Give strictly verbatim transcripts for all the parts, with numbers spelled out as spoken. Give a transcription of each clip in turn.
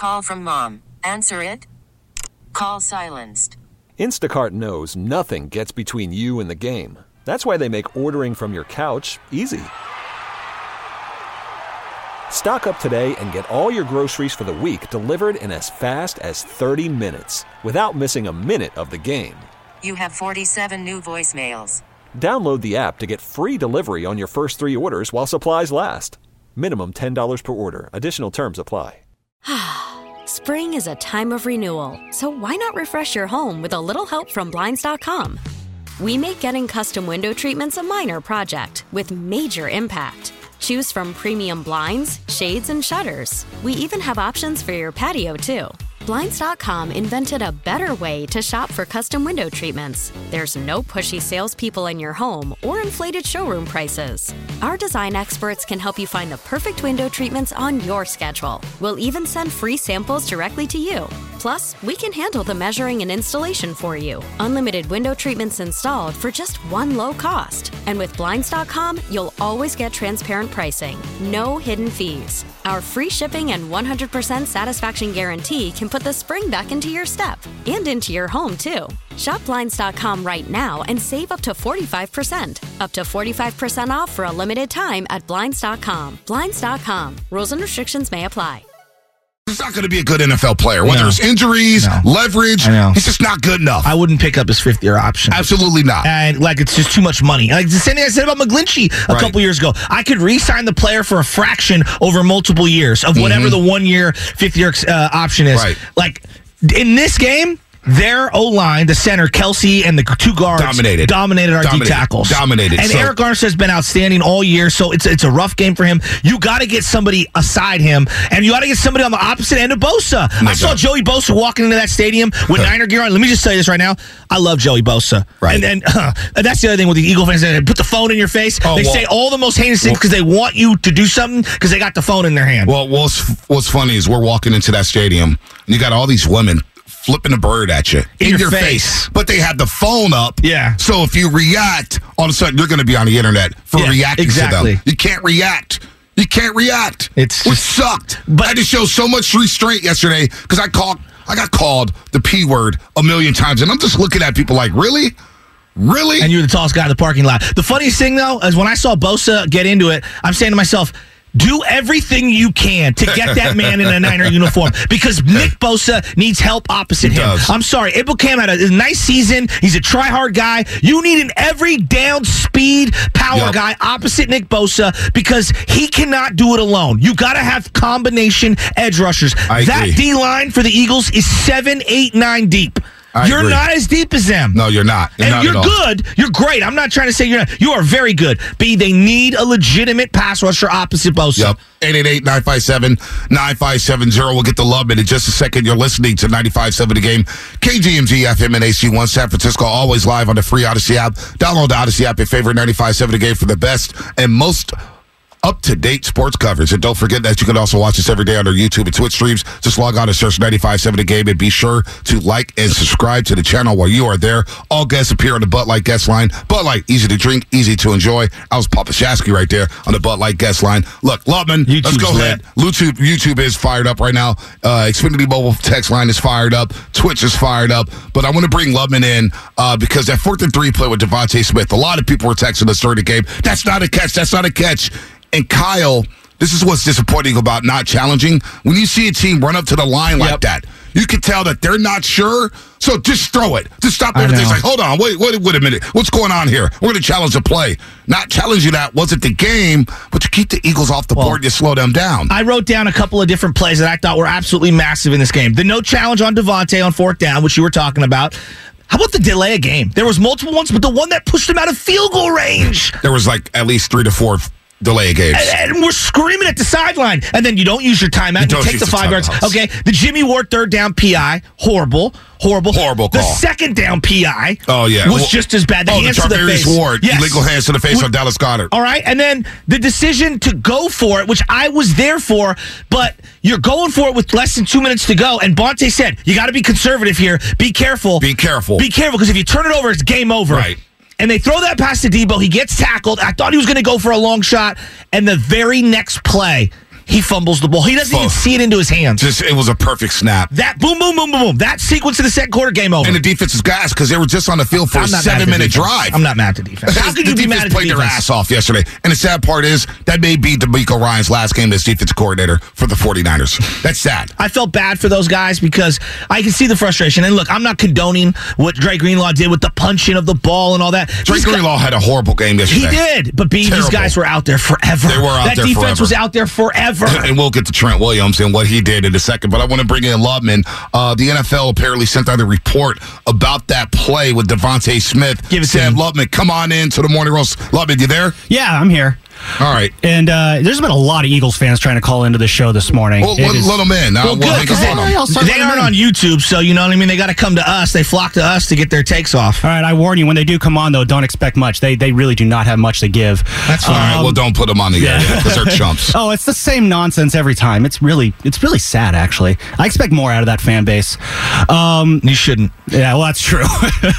call from mom. Answer it. Call silenced. Instacart knows nothing gets between you and the game. That's why they make ordering from your couch easy. Stock up today and get all your groceries for the week delivered in as fast as thirty minutes without missing a minute of the game. You have forty-seven new voicemails. Download the app to get free delivery on your first three orders while supplies last. Minimum ten dollars per order. Additional terms apply. Spring is a time of renewal, so why not refresh your home with a little help from Blinds dot com? We make getting custom window treatments a minor project with major impact. Choose from premium blinds, shades, and shutters. We even have options for your patio, too. Blinds dot com invented a better way to shop for custom window treatments. There's no pushy salespeople in your home or inflated showroom prices. Our design experts can help you find the perfect window treatments on your schedule. We'll even send free samples directly to you. Plus, we can handle the measuring and installation for you. Unlimited window treatments installed for just one low cost. And with Blinds dot com, you'll always get transparent pricing. No hidden fees. Our free shipping and one hundred percent satisfaction guarantee can put the spring back into your step and into your home, too. Shop Blinds dot com right now and save up to forty-five percent. Up to forty-five percent off for a limited time at Blinds dot com. Blinds dot com. Rules and restrictions may apply. He's not going to be a good N F L player. Whether No. it's injuries, No. leverage, I know. he's just not good enough. I wouldn't pick up his fifth year option. Absolutely not. And like it's just too much money. Like the same thing I said about McGlinchey a Right. couple years ago. I could re-sign the player for a fraction over multiple years of whatever Mm-hmm. the one year, fifth year uh, option is. Right. Like in this game, their O-line, the center, Kelsey, and the two guards Dominated. dominated our Dominated. D tackles. Dominated. And So- Eric Armstead has been outstanding all year, so it's it's a rough game for him. You got to get somebody aside him, and you got to get somebody on the opposite end of Bosa. No I saw doubt. Joey Bosa walking into that stadium with Niner gear on. Let me just tell you this right now. I love Joey Bosa. Right. And, and, uh, and that's the other thing with the Eagle fans. They put the phone in your face. Oh, they well- say all the most heinous things because they want you to do something because they got the phone in their hand. Well, what's, what's funny is we're walking into that stadium, and you got all these women flipping a bird at you In your face. but they had the phone up. Yeah. So if you react, all of a sudden you're going to be on the internet for Yeah, reacting exactly. to them. You can't react. You can't react. It's Which just- sucked. but- But I just showed so much restraint yesterday because I called. I got called the P word a million times, and I'm just looking at people like, really, really. And you're the tallest guy in the parking lot. The funniest thing, though, is when I saw Bosa get into it, I'm saying to myself, do everything you can to get that man in a Niner uniform because Nick Bosa needs help opposite He him. does. I'm sorry. Ibukam had a, a nice season. He's a try-hard guy. You need an every down speed power Yep. guy opposite Nick Bosa because he cannot do it alone. You got to have combination edge rushers. I that agree. D-line for the Eagles is seven, eight, nine deep. I You're agree. not as deep as them. No, you're not. You're and not you're at all. good. You're great. I'm not trying to say you're not. You are very good. B, they need a legitimate pass rusher opposite Bosa. Yep. eight eight eight, nine five seven, nine five seven zero. We'll get the love in in just a second. You're listening to ninety-five point seven The Game. K G M G F M and A C one San Francisco, always live on the free Odyssey app. Download the Odyssey app, your favorite ninety-five point seven The Game for the best and most up-to-date sports coverage. And don't forget that you can also watch us every day on our YouTube and Twitch streams. Just log on and search ninety-five point seven The Game and be sure to like and subscribe to the channel while you are there. All guests appear on the Bud Light guest line. Bud Light, easy to drink, easy to enjoy. I was Papa Shasky right there on the Bud Light guest line. Look, Lubman, let's YouTube's go lit. ahead. YouTube, YouTube is fired up right now. Uh, Xfinity Mobile text line is fired up. Twitch is fired up. But I want to bring Lubman in uh, because that fourth and three play with Devontae Smith, a lot of people were texting us during the game. That's not a catch. That's not a catch. And Kyle, this is what's disappointing about not challenging. When you see a team run up to the line like Yep. that, you can tell that they're not sure. So just throw it. Just stop I everything. It's know. like, hold on, wait, wait, wait a minute. What's going on here? We're going to challenge the play. Not challenging that wasn't the game, but to keep the Eagles off the Well, board, you slow them down. I wrote down a couple of different plays that I thought were absolutely massive in this game. The no challenge on Devontae on fourth down, which you were talking about. How about the delay of game? There was multiple ones, but the one that pushed him out of field goal range. There was like at least three to four delay games. And, and we're screaming at the sideline. And then you don't use your timeout. You You, don't take use the the five yards. timeouts. Okay. The Jimmy Ward third down P I. Horrible. Horrible. Horrible The call. second down P I Oh, yeah. was Well, just as bad. The oh, hands the to the Tarvarius face. Ward, Yes. illegal hands to the face Would- on Dallas Goedert. All right, and then the decision to go for it, which I was there for, but you're going for it with less than two minutes to go. And Bonte said, you got to be conservative here. Be careful. Be careful. Be careful, because if you turn it over, it's game over. Right. And they throw that pass to Debo. He gets tackled. I thought he was going to go for a long shot. And the very next play, he fumbles the ball. He doesn't even see it into his hands. Just it was a perfect snap. That boom, boom, boom, boom, boom. That sequence in the second quarter, game over. And the defense is gassed because they were just on the field for I'm a not mad at the seven-minute defense. drive. I'm not mad at the defense. How could the you be defense mad at the played defense? their ass off yesterday. And the sad part is that may be DeMeco Ryan's last game as defense coordinator for the 49ers. That's sad. I felt bad for those guys because I can see the frustration. And look, I'm not condoning what Dre Greenlaw did with the punching of the ball and all that. Dre These Greenlaw guys, had a horrible game yesterday. He did. But B, these Terrible. guys were out there forever. They were out that there defense forever. was out there forever. And we'll get to Trent Williams and what he did in a second. But I want to bring in Lubman. Uh, the N F L apparently sent out a report about that play with Devontae Smith. Give it to Sam him. Lubman, come on in to the Morning Roast. Lubman, you there? Yeah, I'm here. All right. And uh, there's been a lot of Eagles fans trying to call into the show this morning. Well, It let, is- let them in. Uh, Well, we'll good, hang 'cause up they, on All right, them. I'll start they letting aren't them on in. YouTube, so you know what I mean? They got to come to us. They flock to us to get their takes off. All right, I warn you, when they do come on, though, don't expect much. They they really do not have much to give. That's All fine. right. Um, Well, don't put them on the air because they're chumps. Oh, it's the same nonsense every time. It's really it's really sad, actually. I expect more out of that fan base. Um, You shouldn't. yeah, well, that's true.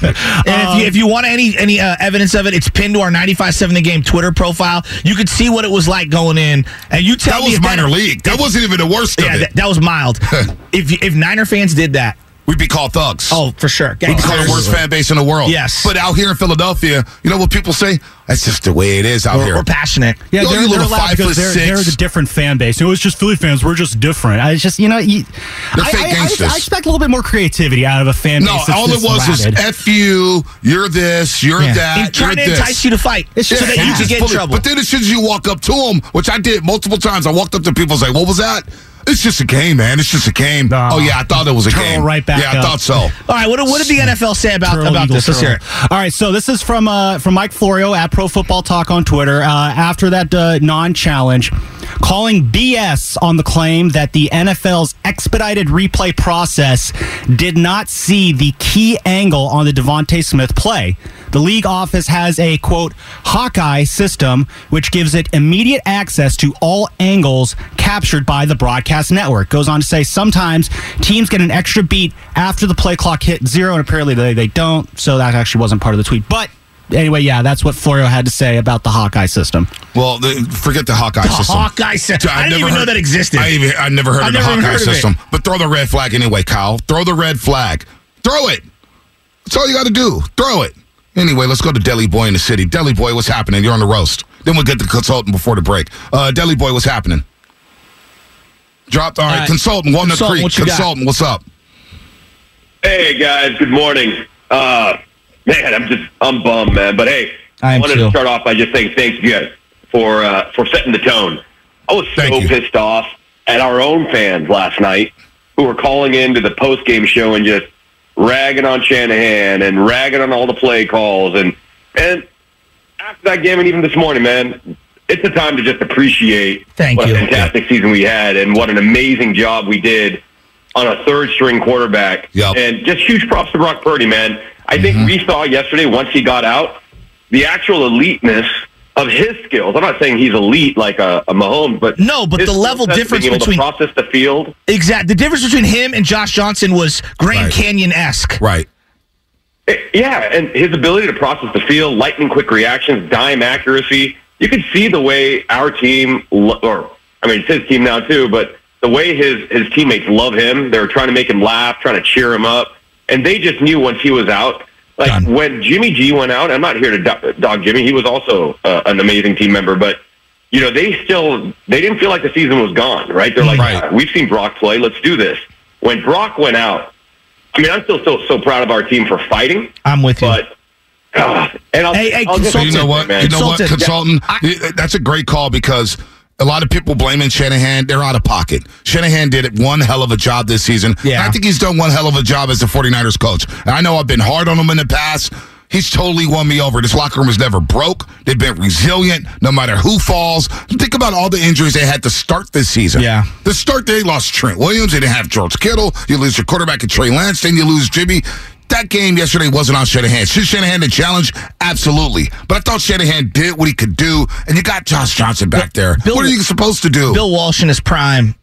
And if you, if you want any any uh, evidence of it, it's pinned to our ninety-five seven The Game Twitter profile. You could see what it was like going in, and you tell That me was if minor league. That wasn't even the worst of Yeah, it. that, that was mild. if if Niner fans did that, We'd be called thugs. oh for sure. We'd be called the worst fan base in the world. Yes. But out here in Philadelphia, you know what people say? That's just the way it is out We're, here. we're passionate. Yeah, Yo, they're, you they're little allowed five because foot they're, six. they're the different fan base. It was just Philly fans. We're just different. I just, you know, you, They're I, fake I- I- gangsters. I, expect a little bit more creativity out of a fan No, base. that's all it this was rabid. is F you, you're this, you're Yeah. that, And trying you're to this. entice you to fight It's so just that sad. you Just can get in Fully- trouble. But then as soon as you walk up to them, which I did multiple times, I walked up to people and was like, what was that? It's just a game, man. It's just a game. No. Oh, yeah, I thought it was a Turtle game. right back yeah, I up. thought so. All right, what, what did the N F L say about, Turtle, about Eagle, this? Let's hear it. turtle. All right, so this is from uh, from Mike Florio at Pro Football Talk on Twitter. Uh, after that uh, non-challenge, calling B S on the claim that the N F L's expedited replay process did not see the key angle on the Devontae Smith play. The league office has a, quote, Hawkeye system, which gives it immediate access to all angles captured by the broadcast network. Goes on to say sometimes teams get an extra beat after the play clock hit zero, and apparently they, they don't, so that actually wasn't part of the tweet. But anyway, yeah, that's what Florio had to say about the Hawkeye system. Well, the, forget the Hawkeye The system. Hawkeye system. I I've didn't never even know heard- that existed. I even, I never heard I've of the never even Hawkeye heard of it. system. But throw the red flag anyway, Kyle. Throw the red flag. Throw it. That's all you got to do. Throw it. Anyway, let's go to Deli Boy in the city. Deli Boy, what's happening? You're on the roast. Then we'll get the consultant before the break. Uh, Deli Boy, what's happening? Dropped. All right, right. consultant, Walnut Consultant, Creek. what you got? Consultant, what's up? Hey guys, good morning. Uh, man, I'm just I'm bummed, man. But hey, I I am wanted too. to start off by just saying thanks you guys for uh, for setting the tone. I was Thank so you. pissed off at our own fans last night who were calling into the post game show and just ragging on Shanahan and ragging on all the play calls and and after that game and even this morning, man, it's a time to just appreciate Thank what you. a fantastic season we had and what an amazing job we did on a third string quarterback. Yep. And just huge props to Brock Purdy, man. I think Mm-hmm. we saw yesterday, once he got out, the actual eliteness of his skills. I'm not saying he's elite like a, a Mahomes, but No, but his the level skill set, difference being able between- to process the field. Exactly. The difference between him and Josh Johnson was Grand Right. Canyon-esque. Right. Eh, Yeah, and his ability to process the field, lightning quick reactions, dime accuracy. You could see the way our team, lo- or I mean, it's his team now too, but the way his, his teammates love him. They were trying to make him laugh, trying to cheer him up. And they just knew once he was out. Like Done. when Jimmy G went out, I'm not here to do- dog Jimmy. He was also uh, an amazing team member, but you know, they still, they didn't feel like the season was gone, right? They're like, Right. "Yeah, we've seen Brock play. Let's do this." When Brock went out, I mean, I'm still so, so proud of our team for fighting. I'm with you. But God, and I'll, Hey, hey, I'll just consultant, You know what? man. You know what, Consultant, consultant? That's a great call because a lot of people blaming Shanahan. They're out of pocket. Shanahan did it one hell of a job this season. Yeah. And I think he's done one hell of a job as the 49ers coach. And I know I've been hard on him in the past. He's totally won me over. This locker room was never broke. They've been resilient no matter who falls. Think about all the injuries they had to start this season. Yeah. The start, they lost Trent Williams. They didn't have George Kittle. You lose your quarterback at Trey Lance. Then you lose Jimmy. That game yesterday wasn't on Shanahan. Should Shanahan the challenge? Absolutely. But I thought Shanahan did what he could do, and you got Josh Johnson back there. Bill- what are you supposed to do? Bill Walsh in his prime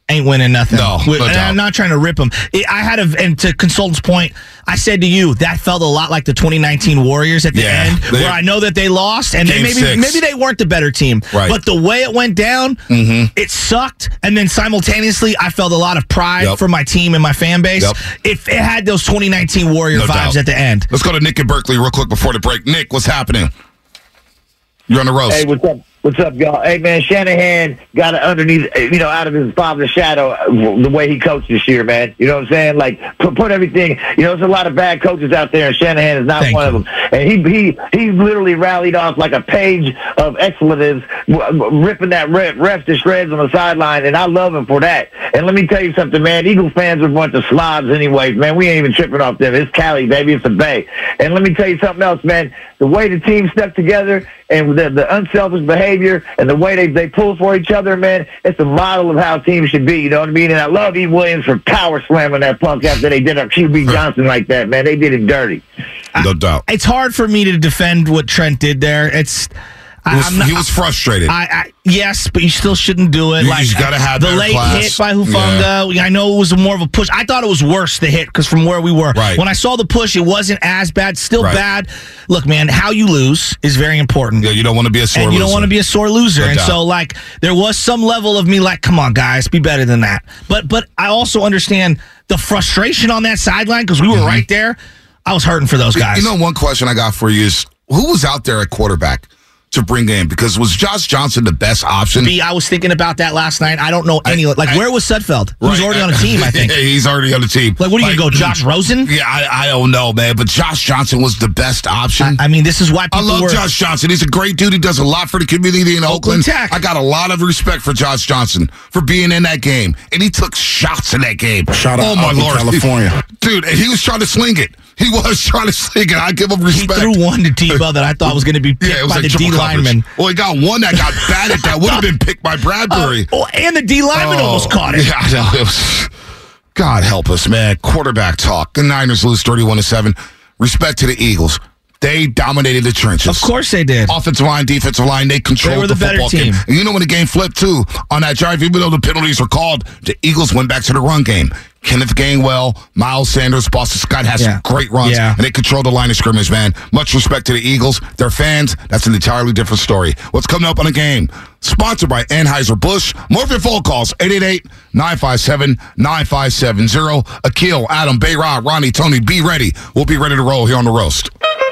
ain't winning nothing. No, With, no and doubt. I'm not trying to rip them. It, I had a, and to Consultant's point, I said to you, that felt a lot like the twenty nineteen Warriors at the Yeah, end, they- where I know that they lost, and they Game maybe six. maybe they weren't the better team. Right. But the way it went down, Mm-hmm. it sucked. And then simultaneously, I felt a lot of pride Yep. for my team and my fan base. Yep. If it had those twenty nineteen Warrior No vibes doubt. at the end. Let's go to Nick in Berkeley real quick before the break. Nick, what's happening? You're on the roast. Hey, what's up? What's up, y'all? Hey, man, Shanahan got it underneath, you know, out of his father's shadow, uh, the way he coached this year, man. You know what I'm saying? Like, put, put everything, you know, there's a lot of bad coaches out there, and Shanahan is not Thank one you. of them. And he he he literally rallied off like a page of expletives, w- w- ripping that ref, ref to shreds on the sideline, and I love him for that. And let me tell you something, man. Eagle fans are a bunch of slobs anyways, man. We ain't even tripping off them. It's Cali, baby. It's the Bay. And let me tell you something else, man. The way the team stuck together and the, the unselfish behavior and the way they, they pull for each other, man, it's a model of how teams should be, you know what I mean? And I love E. Williams for power slamming that punk after they did our Q B Johnson like that, man. They did it dirty. No doubt. It's hard for me to defend what Trent did there. It's He was, I'm not, he was frustrated. I, I yes, but you still shouldn't do it. You like just gotta have the better late class. hit by Hufanga. I know it was more of a push. I thought it was worse the hit because from where we were. Right. When I saw the push, it wasn't as bad. Still Right. bad. Look, man, how you lose is very important. Yeah, you don't want to be a sore and you loser. don't want to be a sore loser. No and doubt. so, like, there was some level of me like, come on, guys, be better than that. But but I also understand the frustration on that sideline because we were Mm-hmm. right there. I was hurting for those guys. You know, one question I got for you is who was out there at quarterback to bring in? Because was Josh Johnson the best option? B, I was thinking about that last night. I don't know any. I- like, I- where was Sudfeld? He was Right. already on a team, I think. He's already on the team. Like, what are you going to go, Josh Rosen? Yeah, I, I don't know, man. But Josh Johnson was the best option. I mean, this is why I people love were. Josh Johnson. He's a great dude. He does a lot for the community in Oakland. Oakland Tech. I got a lot of respect for Josh Johnson for being in that game. And he took shots in that game. Shout out oh, my Oakland, Lord. California. Dude, and he was trying to sling it. He was trying to sling it. I give him He respect. threw one to Tebow that I thought was going to be picked Yeah, it was by like the D triple coverage. lineman. Well, he got one that got batted that would have been picked by Bradbury. Oh, and the D lineman Oh, almost caught it. Yeah, I know. It was, God help us, man. Quarterback talk. The Niners lose thirty-one to seven. Respect to the Eagles. They dominated the trenches. Of course they did. Offensive line, defensive line, they controlled They were the, the better football team. game. And you know when the game flipped, too, on that drive, even though the penalties were called, the Eagles went back to the run game. Kenneth Gainwell, Miles Sanders, Boston Scott had Yeah. some great runs, Yeah. and they controlled the line of scrimmage, man. Much respect to the Eagles. Their fans, that's an entirely different story. What's coming up on the game? Sponsored by Anheuser-Busch. More of your phone calls, eight eight eight, nine five seven, nine five seven zero. Akil, Adam, Bayrod, Ronnie, Tony, be ready. We'll be ready to roll here on The Roast.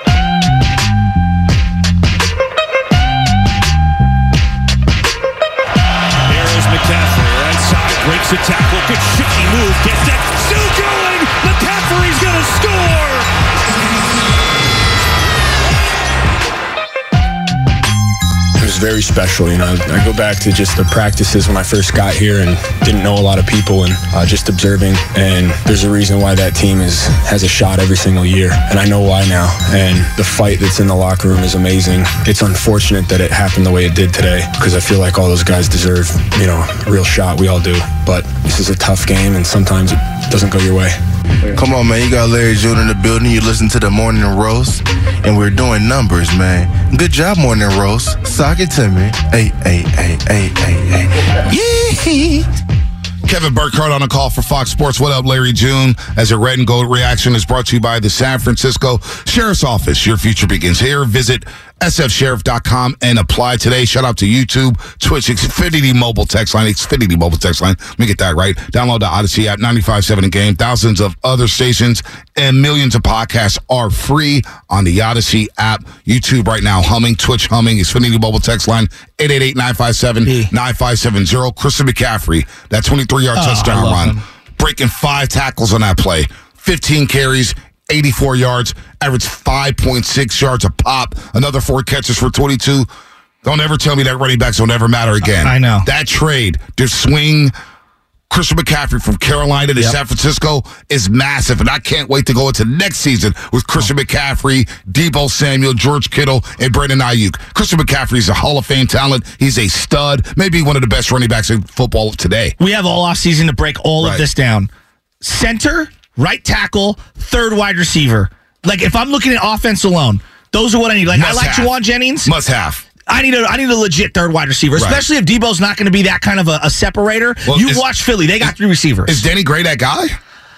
McCaffrey, right side, breaks a tackle, good shifty move, gets that, still going! McCaffrey's gonna score! It was very special, you know. I go back to just the practices when I first got here and didn't know a lot of people and uh, just observing. And there's a reason why that team is has a shot every single year. And I know why now. And the fight that's in the locker room is amazing. It's unfortunate that it happened the way it did today because I feel like all those guys deserve, you know, a real shot. We all do. But this is a tough game and sometimes it doesn't go your way. Come on, man. You got Larry Junior in the building. You listen to the Morning Roast, and we're doing numbers, man. Good job, Morning Roast. Sock it to me. Hey, hey, hey, hey, hey, hey. Yeah. Kevin Burkhardt on a call for Fox Sports. What up, Larry June? As a red and gold reaction is brought to you by the San Francisco Sheriff's Office. Your future begins here. Visit S F sheriff dot com and apply today. Shout out to YouTube, Twitch, Xfinity mobile text line, Xfinity mobile text line. Let me get that right. Download the Odyssey app, ninety-five point seven The Game. Thousands of other stations and millions of podcasts are free on the Odyssey app. YouTube right now humming, Twitch humming, Xfinity mobile text line, eight eight eight, nine five seven, nine five seven zero. Christian McCaffrey, that twenty-three-yard Oh, touchdown I love run, him. breaking five tackles on that play, fifteen carries, eighty-four yards, averaged five point six yards a pop, another four catches for twenty-two. Don't ever tell me that running backs will never matter again. I know. That trade to swing Christian McCaffrey from Carolina to Yep. San Francisco is massive, and I can't wait to go into next season with Christian McCaffrey, Deebo Samuel, George Kittle, and Brandon Ayuk. Christian McCaffrey is a Hall of Fame talent. He's a stud, maybe one of the best running backs in football today. We have all offseason to break all Right. of this down. Center, right tackle, third wide receiver. Like, if I'm looking at offense alone, those are what I need. Like, Must I like have. Juwan Jennings. Must have. I need a I need a legit third wide receiver, Right. especially if Debo's not going to be that kind of a, a separator. Well, you is- watch Philly; they got three receivers. Is Danny Gray that guy?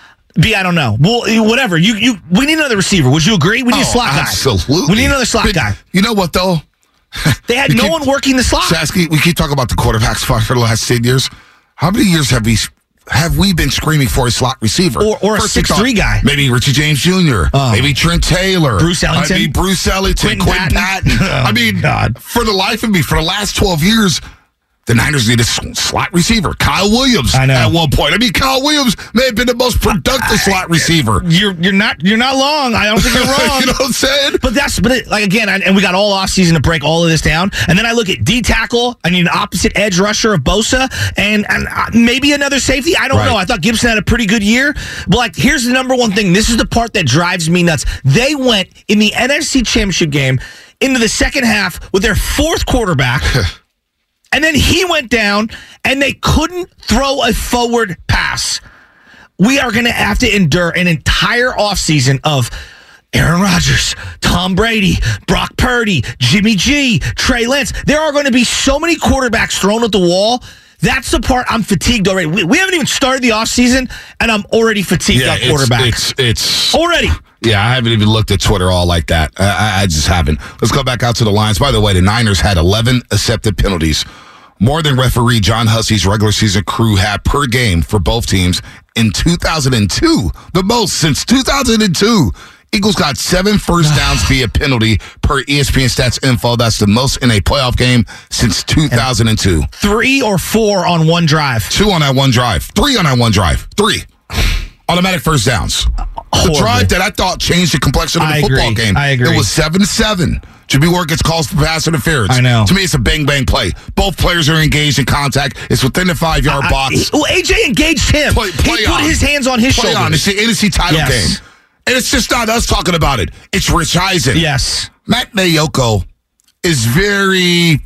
B, I don't know. Well, whatever. You you we need another receiver. Would you agree? We need a Oh, slot guy. Absolutely. We need another slot But guy. You know what though? They had We no keep- one working the slot. Sasky, we keep talking about the quarterback spot for the last ten years. How many years have we have we been screaming for a slot receiver? Or- or a First we six three thought guy. Maybe Richie James Junior Oh. Maybe Trent Taylor. Bruce Ellington. I mean, Bruce Ellington. Quentin Quentin Patton. Patton. Oh, I mean, God. for the life of me, for the last twelve years, the Niners need a s- slot receiver. Kyle Williams I know. at one point. I mean, Kyle Williams may have been the most productive slot receiver. You're you're not you're not long. I don't think you're wrong. You know what I'm saying? But that's but it, like again, I, and we got all off season to break all of this down. And then I look at D tackle. I need an opposite edge rusher of Bosa, and and uh, maybe another safety. I don't Right. know. I thought Gibson had a pretty good year. But like, here's the number one thing. This is the part that drives me nuts. They went in the N F C Championship game into the second half with their fourth quarterback. And then he went down, and they couldn't throw a forward pass. We are going to have to endure an entire offseason of Aaron Rodgers, Tom Brady, Brock Purdy, Jimmy G, Trey Lance. There are going to be so many quarterbacks thrown at the wall. That's the part I'm fatigued already. We, we haven't even started the offseason, and I'm already fatigued Yeah, on it's, quarterbacks. it's it's already. Yeah, I haven't even looked at Twitter all like that. I, I, I just haven't. Let's go back out to the Lions. By the way, the Niners had eleven accepted penalties, more than referee John Hussey's regular season crew had per game for both teams in two thousand two. The most since two thousand two. Eagles got seven first downs via penalty per E S P N Stats Info. That's the most in a playoff game since two thousand two. Three or four on one drive. Two on that one drive. Three on that one drive. Three. Automatic first downs. Horrible. The drive that I thought changed the complexion of the I football agree. game. I agree. It was seven to seven. Jimmy Ward gets calls for pass interference. I know. To me, it's a bang-bang play. Both players are engaged in contact. It's within the five-yard I- box. Well, A J engaged him. Play, play he put on. his hands on his play shoulders. on. It's the N F C title Yes. game. And it's just not us talking about it. It's Rich Eisen. Yes. Matt Mayoko is very...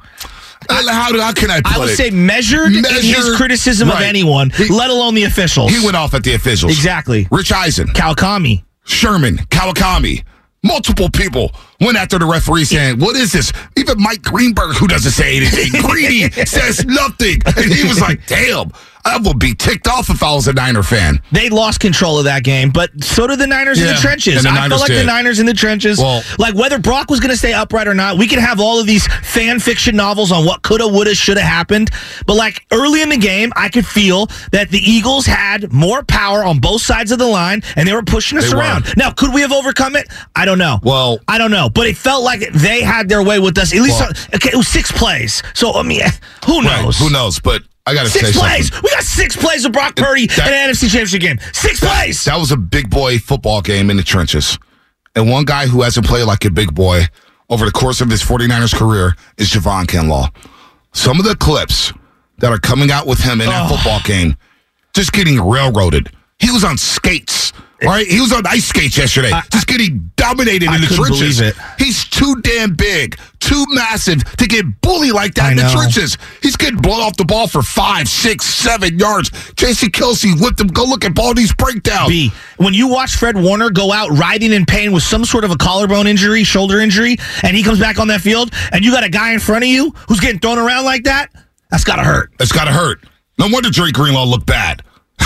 How, do- how can I put I would it? say measured, in his Measured, criticism of right. anyone, He- let alone the officials. He went off at the officials. Exactly. Rich Eisen. Kawakami. Sherman, Kawakami, multiple people went after the referee saying, what is this? Even Mike Greenberg, who doesn't say anything, Greedy says nothing. And he was like, damn, I would be ticked off if I was a Niner fan. They lost control of that game, but so did the Niners in Yeah, the trenches. and the I Niners felt like did. the Niners in the trenches. Well- like whether Brock was going to stay upright or not, we can have all of these fan fiction novels on what coulda, woulda, shoulda happened. But like early in the game, I could feel that the Eagles had more power on both sides of the line, and they were pushing us They were. around. Now, could we have overcome it? I don't know. Well- I don't know, but it felt like they had their way with us. At least, Well- okay, it was six plays. So I mean, who Right, knows? who knows? But I got to say Six plays. something. We got six plays with Brock Purdy That- in an N F C Championship game. Six plays. That was a big boy football game in the trenches. And one guy who hasn't played like a big boy over the course of his 49ers career is Javon Kinlaw. Some of the clips that are coming out with him in that Oh. football game, just getting railroaded. He was on skates, right? He was on ice skates yesterday, I- just getting dominated I in the couldn't trenches. believe it. He's too damn big, too massive to get bullied like that I in the know. trenches. He's getting blown off the ball for five, six, seven yards. J C Kelsey whipped him. Go look at Baldy's breakdown. B, when you watch Fred Warner go out writhing in pain with some sort of a collarbone injury, shoulder injury, and he comes back on that field, and you got a guy in front of you who's getting thrown around like that, that's got to hurt. That's got to hurt. No wonder Drake Greenlaw looked bad.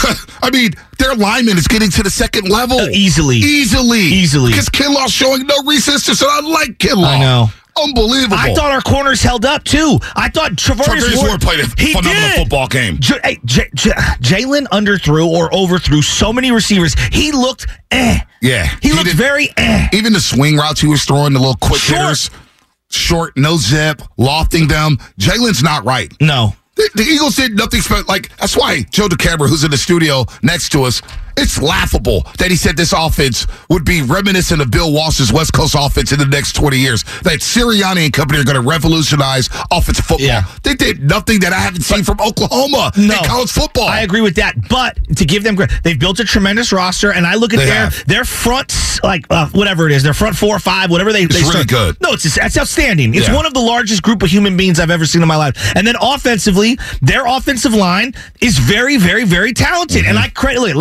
I mean, their lineman is getting to the second level. Uh, easily. Easily. Easily. Because Kinlaw's showing no resistance, and I like Kinlaw. I know. Unbelievable. I thought our corners held up, too. I thought Travarius Travarius Ward, Ward played a he phenomenal did. football game. J- hey, J- J- Jalen underthrew or overthrew so many receivers. He looked eh. Yeah. He, looked did- very eh. Even the swing routes he was throwing, the little quick Short. hitters, short, no zip, lofting them. Jalen's not right. No. The, the Eagles did nothing special. Like, that's why Joe DeCamera, who's in the studio next to us, it's laughable that he said this offense would be reminiscent of Bill Walsh's West Coast offense in the next twenty years. That Sirianni and company are going to revolutionize offensive football. Yeah. They did nothing that I haven't seen from Oklahoma No. in college football. I agree with that, but to give them credit, they've built a tremendous roster, and I look at They their have. their front, like uh, whatever it is, their front four or five, whatever they. It's they really start. good. No, it's it's outstanding. It's Yeah. one of the largest group of human beings I've ever seen in my life. And then offensively, their offensive line is very, very, very talented. Mm-hmm. And I credit look, Lane Johnson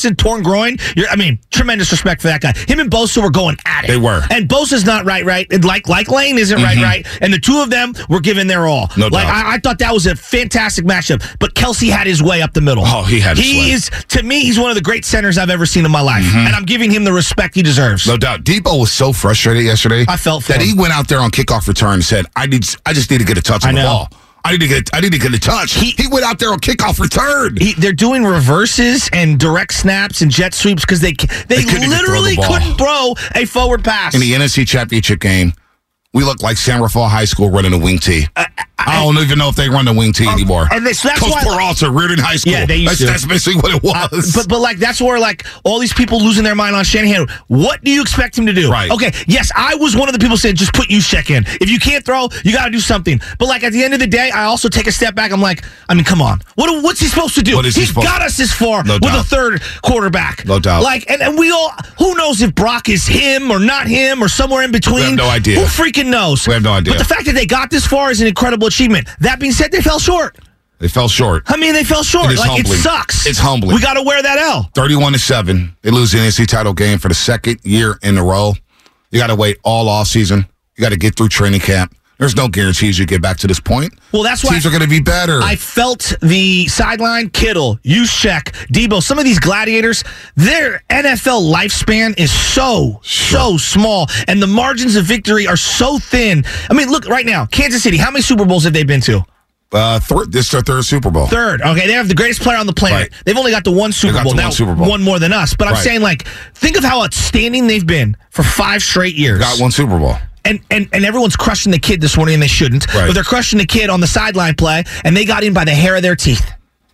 Jackson, torn groin. You're, I mean, tremendous respect for that guy. Him and Bosa were going at it. They were. And Bosa's not right, right. And like like Lane isn't Mm-hmm. right, right. And the two of them were giving their all. No like doubt. I, I thought that was a fantastic matchup. But Kelsey had his way up the middle. Oh, he had his He way. is, to me, he's one of the great centers I've ever seen in my life. Mm-hmm. And I'm giving him the respect he deserves. No doubt. Debo was so frustrated yesterday. I felt for that him. he went out there on kickoff return and said, I need I just need to get a touch on I the know. ball. I need to get I need to get a touch. He, he went out there on kickoff return. He, they're doing reverses and direct snaps and jet sweeps because they they, They couldn't even literally throw the ball. couldn't throw a forward pass. In the N F C Championship game, we look like San Rafael High School running a wing tee. Uh, I don't even know if they run the wing tee anymore. and they- so that's Coach why- Peralta, Reardon High School. Yeah, they used that's, to. that's basically what it was. Uh, but but like that's where like all these people losing their mind on Shanahan. What do you expect him to do? Right. Okay. Yes, I was one of the people saying just put Juszczyk in. If you can't throw, you got to do something. But like at the end of the day, I also take a step back. I'm like, I mean, come on. What what's he supposed to do? What is he He's supposed got to- us this far No with doubt. a third quarterback. No doubt. Like and, and we all who knows if Brock is him or not him or somewhere in between. We have no idea. Who freaking knows? We have no idea. But the fact that they got this far is an incredible achievement. That being said, they fell short. They fell short. I mean, they fell short. It is like humbling. it sucks. It's humbling. We got to wear that L. thirty-one to seven. They lose the N F C title game for the second year in a row. You got to wait all off season. You got to get through training camp. There's no guarantees you get back to this point. Well, that's why teams are going to be better. I felt the sideline, Kittle, Juszczyk, Debo, some of these gladiators, their N F L lifespan is so, so small, and the margins of victory are so thin. I mean, look, right now, Kansas City, how many Super Bowls have they been to? Uh, th- this is their third Super Bowl. Third. Okay, they have the greatest player on the planet. Right. They've only got the one Super got Bowl. the one now, Super Bowl. one more than us. But I'm Right. saying, like, think of how outstanding they've been for five straight years. Got one Super Bowl. And, and and everyone's crushing the kid this morning, and they shouldn't. Right. But they're crushing the kid on the sideline play, and they got in by the hair of their teeth.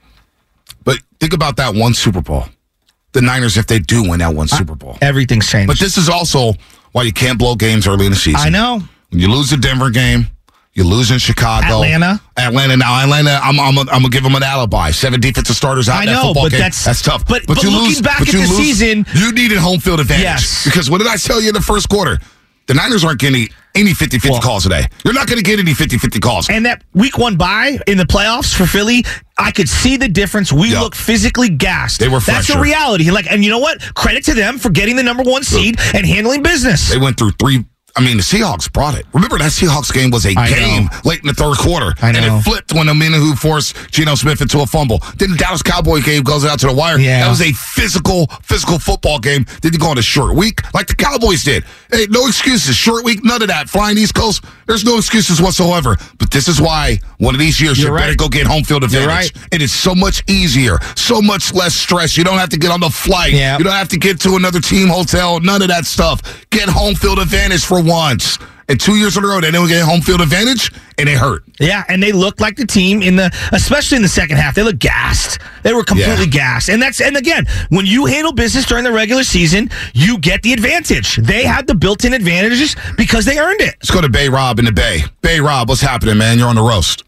But think about that one Super Bowl. The Niners, if they do win that one Super Bowl. Everything's changed. But this is also why you can't blow games early in the season. I know. When you lose the Denver game, you lose in Chicago. Atlanta. Atlanta. Now, Atlanta, I'm, I'm, I'm going to give them an alibi. Seven defensive starters out I in that know, football but game. that's- that's tough. but- but you looking lose, back but at you the lose, season- you needed home field advantage. Yes. Because what did I tell you in the first quarter? The Niners aren't getting any fifty-fifty Well- calls today. You're not going to get any fifty-fifty calls. And that week one bye in the playoffs for Philly, I could see the difference. We Yep. look physically gassed. They were That's a fresher. reality. Like, and you know what? Credit to them for getting the number one seed and handling business. They went through three. I mean, the Seahawks brought it. Remember, that Seahawks game was a I game know. late in the third quarter. I And know. it flipped when Aminu forced Geno Smith into a fumble. Then the Dallas Cowboy game goes out to the wire. Yeah. That was a physical, physical football game. Then you go on a short week like the Cowboys did. Hey, no excuses. Short week, none of that. Flying East Coast, there's no excuses whatsoever. But this is why one of these years You're you right. better go get home field You're advantage. right. It is so much easier, so much less stress. You don't have to get on the flight. Yeah. You don't have to get to another team hotel. None of that stuff. Get home field advantage for once. And two years in a row, they didn't get home field advantage, and it hurt. Yeah, and they looked like the team in the, especially in the second half. They looked gassed. They were completely Yeah. gassed. And that's, and again, when you handle business during the regular season, you get the advantage. They had the built-in advantages because they earned it. Let's go to Bay Rob in the Bay. Bay Rob, what's happening, man? You're on the roast.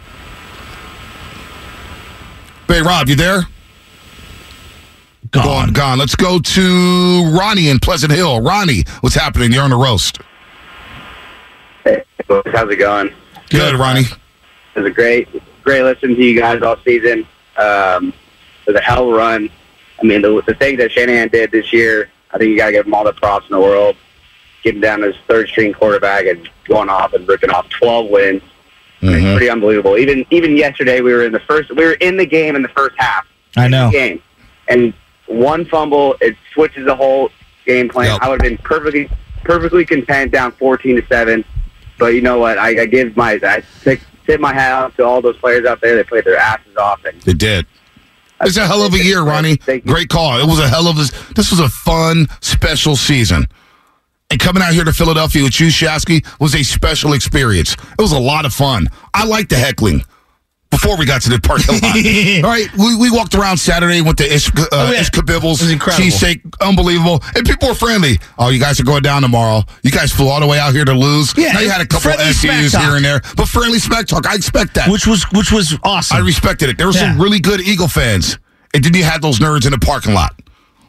Bay Rob, you there? Gone. Gone, gone. Let's go to Ronnie in Pleasant Hill. Ronnie, what's happening? You're on the roast. Hey, how's it going? Good, Ronnie. It was a great, great listening to you guys all season. Um, it was a hell of a run. I mean, the, the thing that Shanahan did this year, I think you got to give him all the props in the world. Getting down to his third string quarterback and going off and ripping off twelve wins. Mm-hmm. It's pretty unbelievable. Even even yesterday, we were in the first, we were in the game in the first half. I know. Game, and one fumble, it switches the whole game plan. Yep. I would have been perfectly, perfectly content down fourteen to seven. But you know what? I, I give my I tip, tip my hat out to all those players out there. They played their asses off, and It did. It's a hell of a year, Ronnie. Thank you. Great call. It was a hell of a. This was a fun, special season. And coming out here to Philadelphia with you, Shasky, was a special experience. It was a lot of fun. I liked the heckling before we got to the parking lot. All right, we, we walked around Saturday, went to Ish, uh, Oh, yeah. Ish Kabibbles, It was incredible. cheesesteak, unbelievable. And people were friendly. Oh, you guys are going down tomorrow. You guys flew all the way out here to lose. Yeah, now you had a couple friendly S smack Us talk. here and there, but friendly smack talk. I expect that. Which was, which was awesome. I respected it. There were some Yeah. really good Eagle fans. And then you had those nerds in the parking lot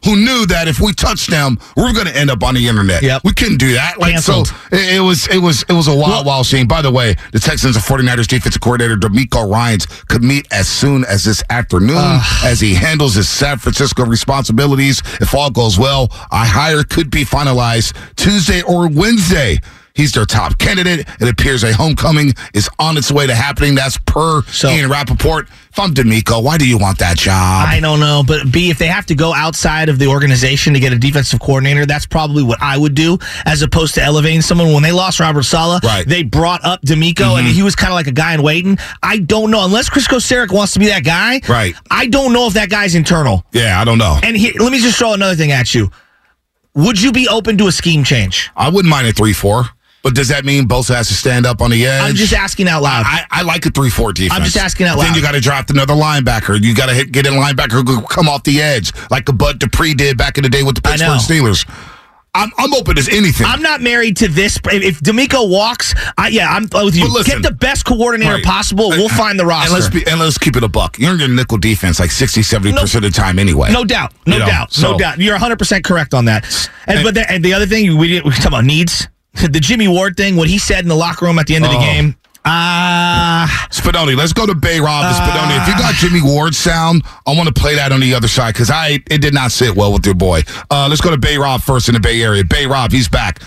who knew that if we touched them, we were going to end up on the internet. Yep. We couldn't do that. Like, Canceled. so it, it was it was it was a wild, well, wild scene. By the way, the Texans and 49ers defensive coordinator DeMeco Ryans could meet as soon as this afternoon uh, as he handles his San Francisco responsibilities. If all goes well, a hire could be finalized Tuesday or Wednesday. He's their top candidate. It appears a homecoming is on its way to happening. That's per so, Ian Rappaport. If I'm DeMeco, why do you want that job? I don't know. But B, if they have to go outside of the organization to get a defensive coordinator, that's probably what I would do, as opposed to elevating someone. When they lost Robert Saleh, right. they brought up DeMeco, mm-hmm. and he was kind of like a guy in waiting. I don't know. Unless Chris Kocurek wants to be that guy, right. I don't know if that guy's internal. Yeah, I don't know. And he, let me just throw another thing at you. Would you be open to a scheme change? I wouldn't mind a three four. But does that mean Bosa has to stand up on the edge? I'm just asking out loud. I, I like a three four defense. I'm just asking out loud. Then you got to draft another linebacker. You got to get in a linebacker who can come off the edge, like a Bud Dupree did back in the day with the Pittsburgh Steelers. I'm, I'm open as anything. I'm not married to this. If DeMeco walks, I, yeah, I'm with you. Listen, get the best coordinator right. possible. We'll find the roster. And let's, be, and let's keep it a buck. You're in your nickel defense like sixty, seventy percent no, of the time anyway. No doubt. No you know, doubt. So. No doubt. You're one hundred percent correct on that. And, and, but the, and the other thing, we didn't we talk about needs. The Jimmy Ward thing, what he said in the locker room at the end of the oh. game. Uh, Spadoni, let's go to Bay Rob to uh, Spadoni. If you got Jimmy Ward sound, I want to play that on the other side because I it did not sit well with your boy. Uh, let's go to Bay Rob first in the Bay Area. Bay Rob, he's back.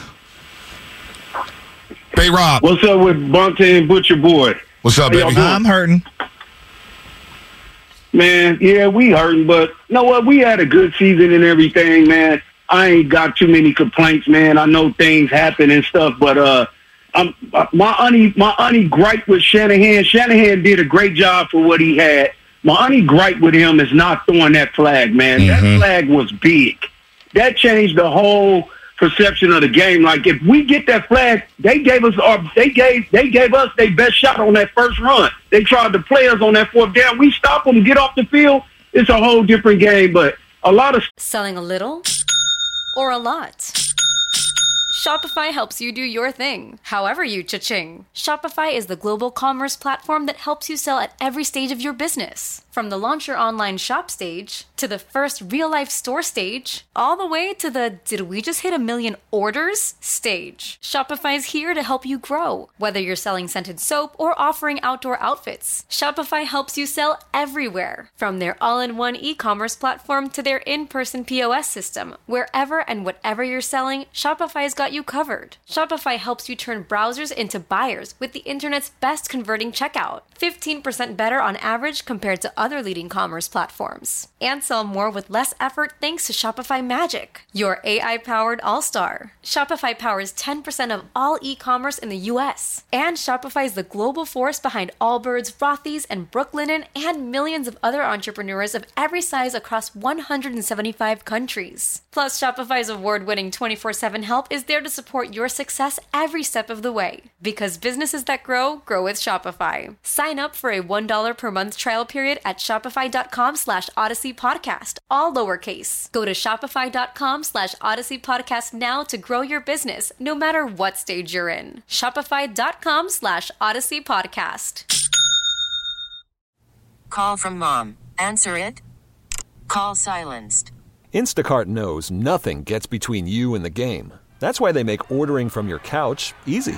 Bay Rob. What's up with Bonte and Butcher Boy? What's up, baby? I'm hurting. Man, yeah, we hurting, but you know what? We had a good season and everything, man. I ain't got too many complaints, man. I know things happen and stuff, but uh, I'm, my auntie, my auntie gripe with Shanahan. Shanahan did a great job for what he had. My auntie gripe with him is not throwing that flag, man. Mm-hmm. That flag was big. That changed the whole perception of the game. Like if we get that flag, they gave us our, they gave, they gave us their best shot on that first run. They tried to play us on that fourth down. We stop them, get off the field. It's a whole different game. But a lot of selling a little or a lot. Shopify helps you do your thing, however you cha-ching. Shopify is the global commerce platform that helps you sell at every stage of your business. From the launch your online shop stage, to the first real-life store stage, all the way to the did we just hit a million orders stage. Shopify's here to help you grow. Whether you're selling scented soap or offering outdoor outfits, Shopify helps you sell everywhere. From their all-in-one e-commerce platform to their in-person P O S system, wherever and whatever you're selling, Shopify's got you covered. Shopify helps you turn browsers into buyers with the internet's best converting checkout. fifteen percent better on average compared to other leading commerce platforms. And sell more with less effort thanks to Shopify Magic, your A I-powered all-star. Shopify powers ten percent of all e-commerce in the U S. And Shopify is the global force behind Allbirds, Rothy's, and Brooklinen, and millions of other entrepreneurs of every size across one hundred seventy-five countries. Plus, Shopify's award-winning twenty-four seven help is there to support your success every step of the way. Because businesses that grow, grow with Shopify. Sign up for a one dollar per month trial period at shopify.com slash Odyssey Podcast, all lowercase. Go to shopify.com slash Odyssey Podcast now to grow your business, no matter what stage you're in. Shopify.com slash Odyssey Podcast. Call from mom. Answer it. Call silenced. Instacart knows nothing gets between you and the game. That's why they make ordering from your couch easy.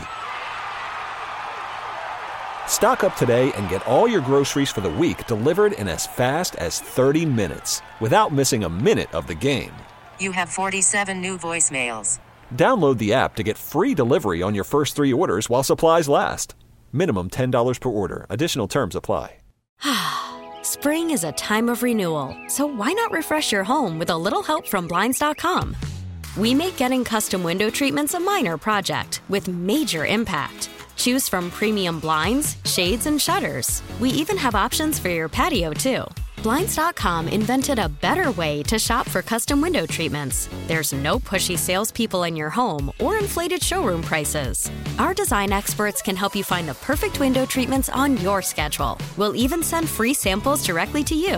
Stock up today and get all your groceries for the week delivered in as fast as thirty minutes without missing a minute of the game. You have forty-seven new voicemails. Download the app to get free delivery on your first three orders while supplies last. Minimum ten dollars per order. Additional terms apply. Spring is a time of renewal, so why not refresh your home with a little help from Blinds dot com? We make getting custom window treatments a minor project with major impact. Choose from premium blinds, shades, and shutters. We even have options for your patio, too. Blinds dot com invented a better way to shop for custom window treatments. There's no pushy salespeople in your home or inflated showroom prices. Our design experts can help you find the perfect window treatments on your schedule. We'll even send free samples directly to you.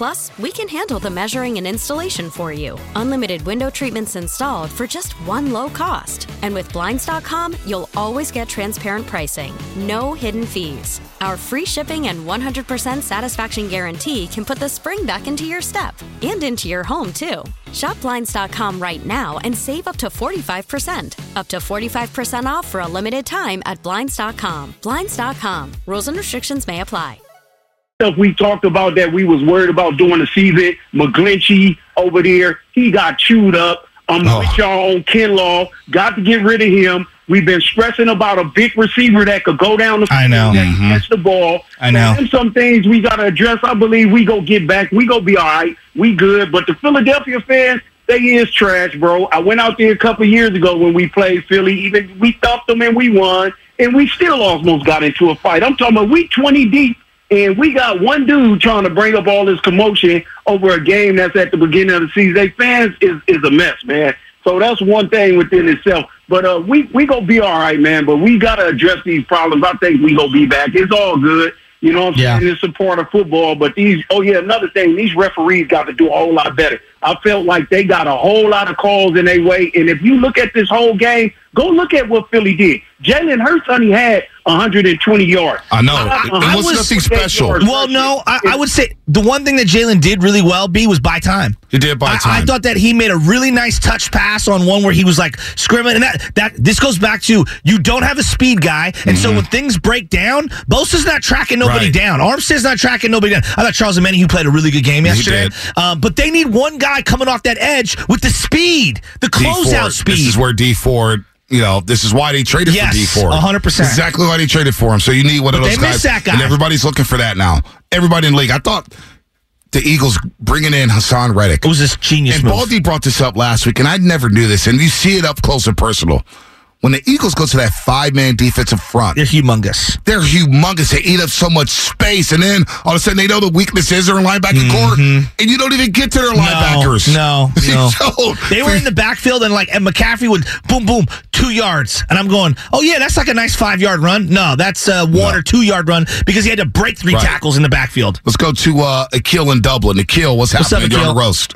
Plus, we can handle the measuring and installation for you. Unlimited window treatments installed for just one low cost. And with Blinds dot com, you'll always get transparent pricing. No hidden fees. Our free shipping and one hundred percent satisfaction guarantee can put the spring back into your step and into your home, too. Shop Blinds dot com right now and save up to forty-five percent. Up to forty-five percent off for a limited time at Blinds dot com. Blinds dot com. Rules and restrictions may apply. Stuff we talked about that we was worried about during the season. McGlinchey over there, he got chewed up. I'm oh. with y'all on Kinlaw. Got to get rid of him. We've been stressing about a big receiver that could go down the field I know. and Mm-hmm. catch the ball. I know. And some things we got to address. I believe we go get back. We go be all right. We good. But the Philadelphia fans, they is trash, bro. I went out there a couple of years ago when we played Philly. Even we thumped them and we won. And we still almost got into a fight. I'm talking about we twenty deep. And we got one dude trying to bring up all this commotion over a game that's at the beginning of the season. They fans is, is a mess, man. So that's one thing within itself. But uh, we we gonna be all right, man. But we gotta address these problems. I think we gonna be back. It's all good. You know what I'm Yeah. saying? It's a part of football. But these, oh yeah, another thing, these referees got to do a whole lot better. I felt like they got a whole lot of calls in their way. And if you look at this whole game, go look at what Philly did. Jalen Hurts only had one hundred twenty yards. I know. It, it was nothing special. Well, no, I, I would say the one thing that Jalen did really well, B, was buy time. He did buy time. I, I thought that he made a really nice touch pass on one where he was like scrimming. And that, that this goes back to you don't have a speed guy. And Mm-hmm. so when things break down, Bosa's not tracking nobody Right. down. Armstead's not tracking nobody down. I thought Charles Ameni, who played a really good game yesterday. Um, but they need one guy coming off that edge with the speed, the D closeout Ford. speed. This is where D Ford, you know, this is why they traded Yes, for D Ford. one hundred percent. Exactly why they traded for him. So you need one of But those they guys. miss that guy. And everybody's looking for that now. Everybody in the league. I thought the Eagles bringing in Hassan Reddick. It was this genius And move. Baldy brought this up last week, and I never knew this. And you see it up close and personal. When the Eagles go to that five-man defensive front, they're humongous. They're humongous. They eat up so much space, and then all of a sudden they know the weakness is their linebacker core, and you don't even get to their linebackers. No, no. So, they were in the backfield, and like and McCaffrey would boom, boom, two yards, and I'm going, oh yeah, that's like a nice five yard run. No, that's a one No. or two yard run because he had to break three Right. tackles in the backfield. Let's go to uh, Akil in Dublin. Akil, what's, What's up, happening? You're on Akil? the roast.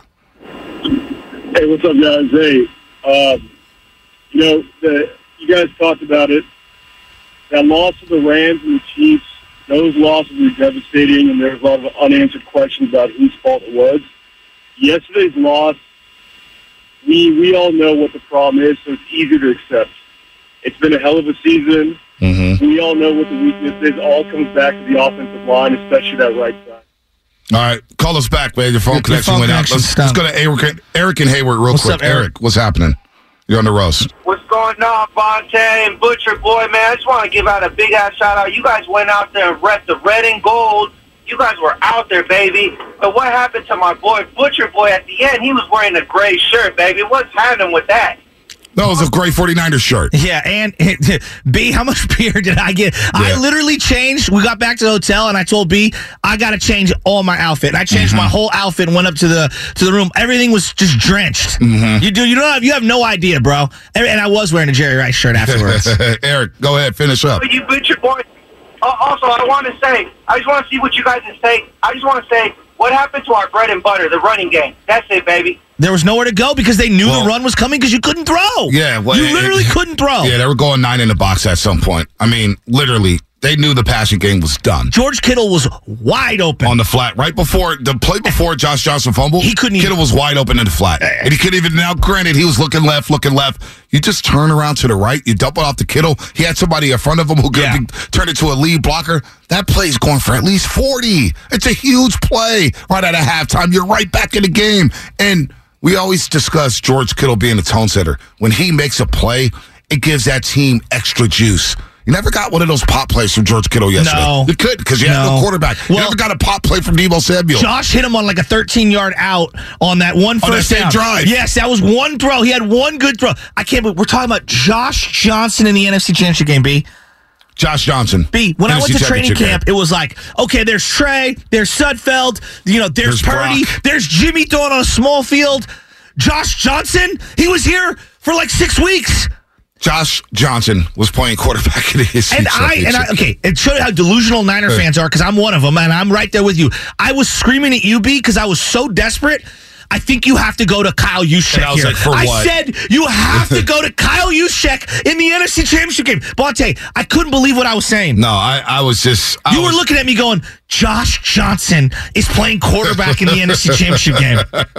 Hey, what's up, guys? Hey, um, you know, the, you guys talked about it. That loss to the Rams and the Chiefs, those losses were devastating, and there's a lot of unanswered questions about whose fault it was. Yesterday's loss, we we all know what the problem is, so it's easy to accept. It's been a hell of a season. Mm-hmm. We all know what the weakness is. All comes back to the offensive line, especially that right side. All right, call us back, man. Your phone Your connection phone went out. connection's Let's, let's go to Eric, Eric and Hayward real What's quick. up, Eric? what's happening? You're on the roast. What's going on, Bonte and Butcher Boy, man? I just want to give out a big-ass shout-out. You guys went out there and repped the red and gold. You guys were out there, baby. But what happened to my boy, Butcher Boy, at the end? He was wearing a gray shirt, baby. What's happening with that? That was a great 49ers shirt. Yeah, and B, how much beer did I get? I literally changed. We got back to the hotel, and I told B, I got to change all my outfit. And I changed Mm-hmm. my whole outfit and went up to the to the room. Everything was just drenched. Mm-hmm. You do, you don't have, you have no idea, bro. And and I was wearing a Jerry Rice shirt afterwards. Eric, go ahead, finish up. But you Butcher Boy. Uh, also, I want to say, I just want to see what you guys say. I just want to say, what happened to our bread and butter, the running game? That's it, baby. There was nowhere to go because they knew Well, the run was coming because you couldn't throw. Yeah, well, you it- literally it- couldn't throw. Yeah, they were going nine in the box at some point. I mean, literally, they knew the passing game was done. George Kittle was wide open On the flat, right before, the play before Josh Johnson fumbled, He couldn't Kittle even- was wide open in the flat. And he couldn't even, now granted, he was looking left, looking left. You just turn around to the right, you dump it off to Kittle. He had somebody in front of him who could Yeah. be, turn it to a lead blocker. That play's going for at least forty. It's a huge play right out of halftime. You're right back in the game. And we always discuss George Kittle being a tone setter. When he makes a play, it gives that team extra juice. You never got one of those pop plays from George Kittle yesterday. No. You could because you had no No. quarterback. You Well- never got a pop play from Deebo Samuel. Josh hit him on like a thirteen-yard out on that one On that first same down. drive. Yes, that was one throw. He had one good throw. I can't believe we're talking about Josh Johnson in the N F C Championship game, B. Josh Johnson. B, when I N F C went to training Championship camp, it was like, okay, there's Trey, there's Sudfeld, you know, there's, There's Purdy, Brock. there's Jimmy throwing on a small field. Josh Johnson, he was here for like six weeks. Josh Johnson was playing quarterback in his And I, and I, okay, it showed how delusional Niner fans are because I'm one of them, and I'm right there with you. I was screaming at you, B, because I was so desperate. I think you have to go to Kyle Juszczyk I was here. like, for I what? said you have to go to Kyle Juszczyk in the N F C Championship game. Bonte, I couldn't believe what I was saying. No, I, I was just... I you was, were looking at me going, Josh Johnson is playing quarterback in the N F C Championship game.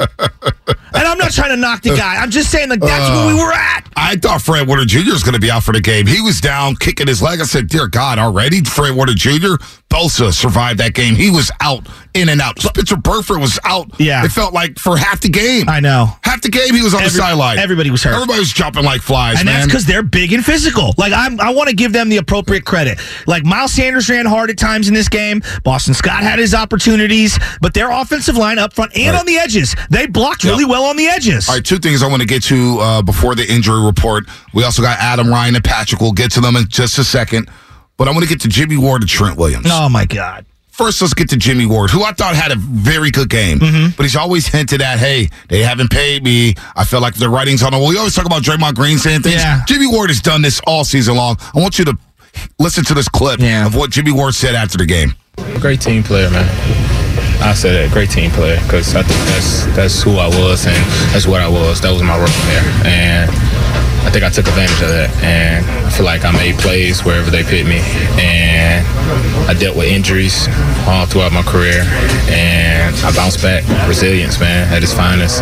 And I'm not trying to knock the guy. I'm just saying, like, that's uh, where we were at. I thought Fred Warner Junior was going to be out for the game. He was down, kicking his leg. I said, dear God, already? Fred Warner Junior? Bosa survived that game. He was out, in and out. Spencer Burford was out. Yeah. It felt like for half the game. I know. Half the game, he was on Every, the sideline. Everybody was hurt. Everybody was jumping like flies, and man. that's because they're big and physical. Like, I'm, I want to give them the appropriate credit. Like, Miles Sanders ran hard at times in this game. Boston Scott had his opportunities. But their offensive line up front and right. on the edges, they blocked yep. really well on the edges. All right, two things I want to get to uh, before the injury report. We also got Adam Ryan and Patrick. We'll get to them in just a second. But I want to get to Jimmy Ward and Trent Williams. Oh, my God. First, let's get to Jimmy Ward, who I thought had a very good game. Mm-hmm. But he's always hinted at, hey, they haven't paid me. I feel like the writing's on the wall. We always talk about Draymond Green saying things. Yeah. Jimmy Ward has done this all season long. I want you to listen to this clip yeah. of what Jimmy Ward said after the game. Great team player, man. I said that, great team player, because I think that's that's who I was and that's what I was. That was my role there. And I think I took advantage of that, and I feel like I made plays wherever they put me, and I dealt with injuries all throughout my career, and I bounced back. Resilience, man, at its finest,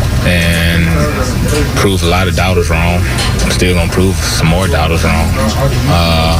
and proved a lot of doubters wrong. I'm still gonna prove some more doubters wrong. Uh,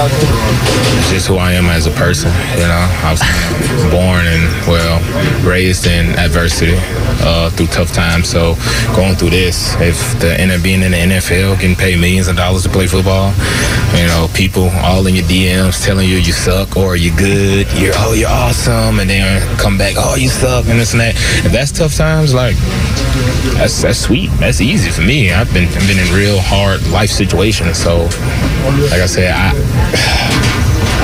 it's just who I am as a person, you know. I was born and, well, raised in adversity uh, through tough times, so going through this, if the end up being in the N F L, getting paid millions of dollars to play football, you know, people all in your D Ms telling you you suck or you're good, you're oh you're awesome, and then come back, oh you suck, and this and that. If that's tough times, like that's that's sweet, that's easy for me. I've been I've been in real hard life situations, so like I said, I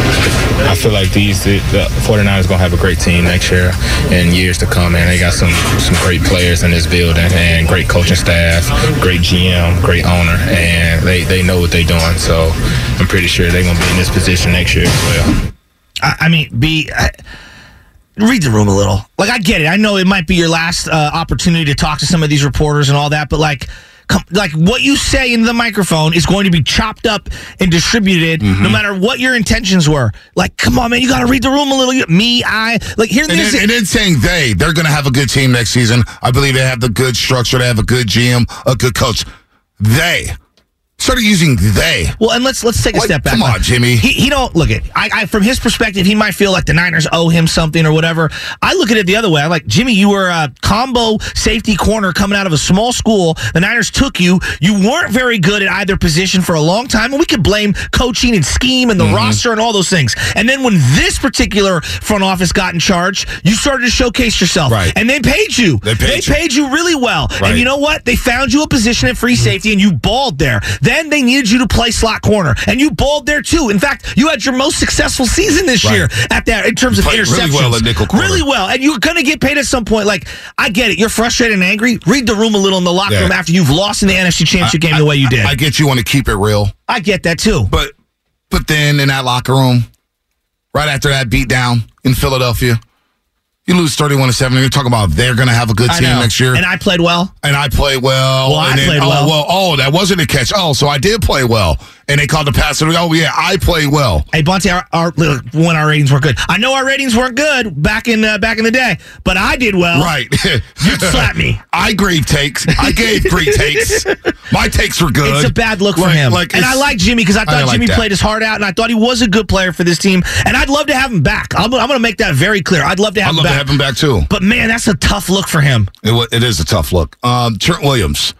I feel like these the, the 49ers going to have a great team next year and years to come, and they got some some great players in this building and great coaching staff, great G M, great owner, and they, they know what they're doing, so I'm pretty sure they're going to be in this position next year as well. I, I mean, B, I, read the room a little. Like, I get it. I know it might be your last uh, opportunity to talk to some of these reporters and all that, but like, Come, like what you say into the microphone is going to be chopped up and distributed, mm-hmm. no matter what your intentions were. Like, come on, man, you got to read the room a little. Me, I, like, here. And then, and then saying they, they're going to have a good team next season. I believe they have the good structure. They have a good G M, a good coach. They started using they. Well, and let's let's take a like, step back. Come on, Jimmy. He, he don't look at. I, I from his perspective, he might feel like the Niners owe him something or whatever. I look at it the other way. I'm like, Jimmy, you were a combo safety corner coming out of a small school. The Niners took you. You weren't very good at either position for a long time, and we could blame coaching and scheme and the mm-hmm. roster and all those things. And then when this particular front office got in charge, you started to showcase yourself. Right. And they paid you. They paid they you. paid you really well. Right. And you know what? They found you a position at free safety, and you balled there. Then they needed you to play slot corner, and you balled there too. In fact, you had your most successful season this right. year at that in terms of Played interceptions. Really well at nickel corner. Really well, and you're going to get paid at some point. Like, I get it. You're frustrated and angry. Read the room a little in the locker yeah. room after you've lost in the N F C Championship I, game I, the way you did. I, I get you want to keep it real. I get that too. But but then in that locker room, right after that beatdown in Philadelphia, you lose thirty-one to seven. You're talking about they're going to have a good team next year. And I played well. And I played well. Well, and I then, played oh, well. well. Oh, that wasn't a catch. Oh, so I did play well. And they called the pass. And oh, yeah, I played well. Hey, Bonte, our, our, when our ratings weren't good. I know our ratings weren't good back in uh, back in the day, but I did well. Right. You slapped me. I gave takes. I gave great takes. My takes were good. It's a bad look for like, him. Like and I like Jimmy because I thought I like Jimmy that. played his heart out, and I thought he was a good player for this team. And I'd love to have him back. I'm, I'm going to make that very clear. I'd love to have I'd him love back. to have him back, too. But, man, that's a tough look for him. It, it is a tough look. Um, Trent Williams.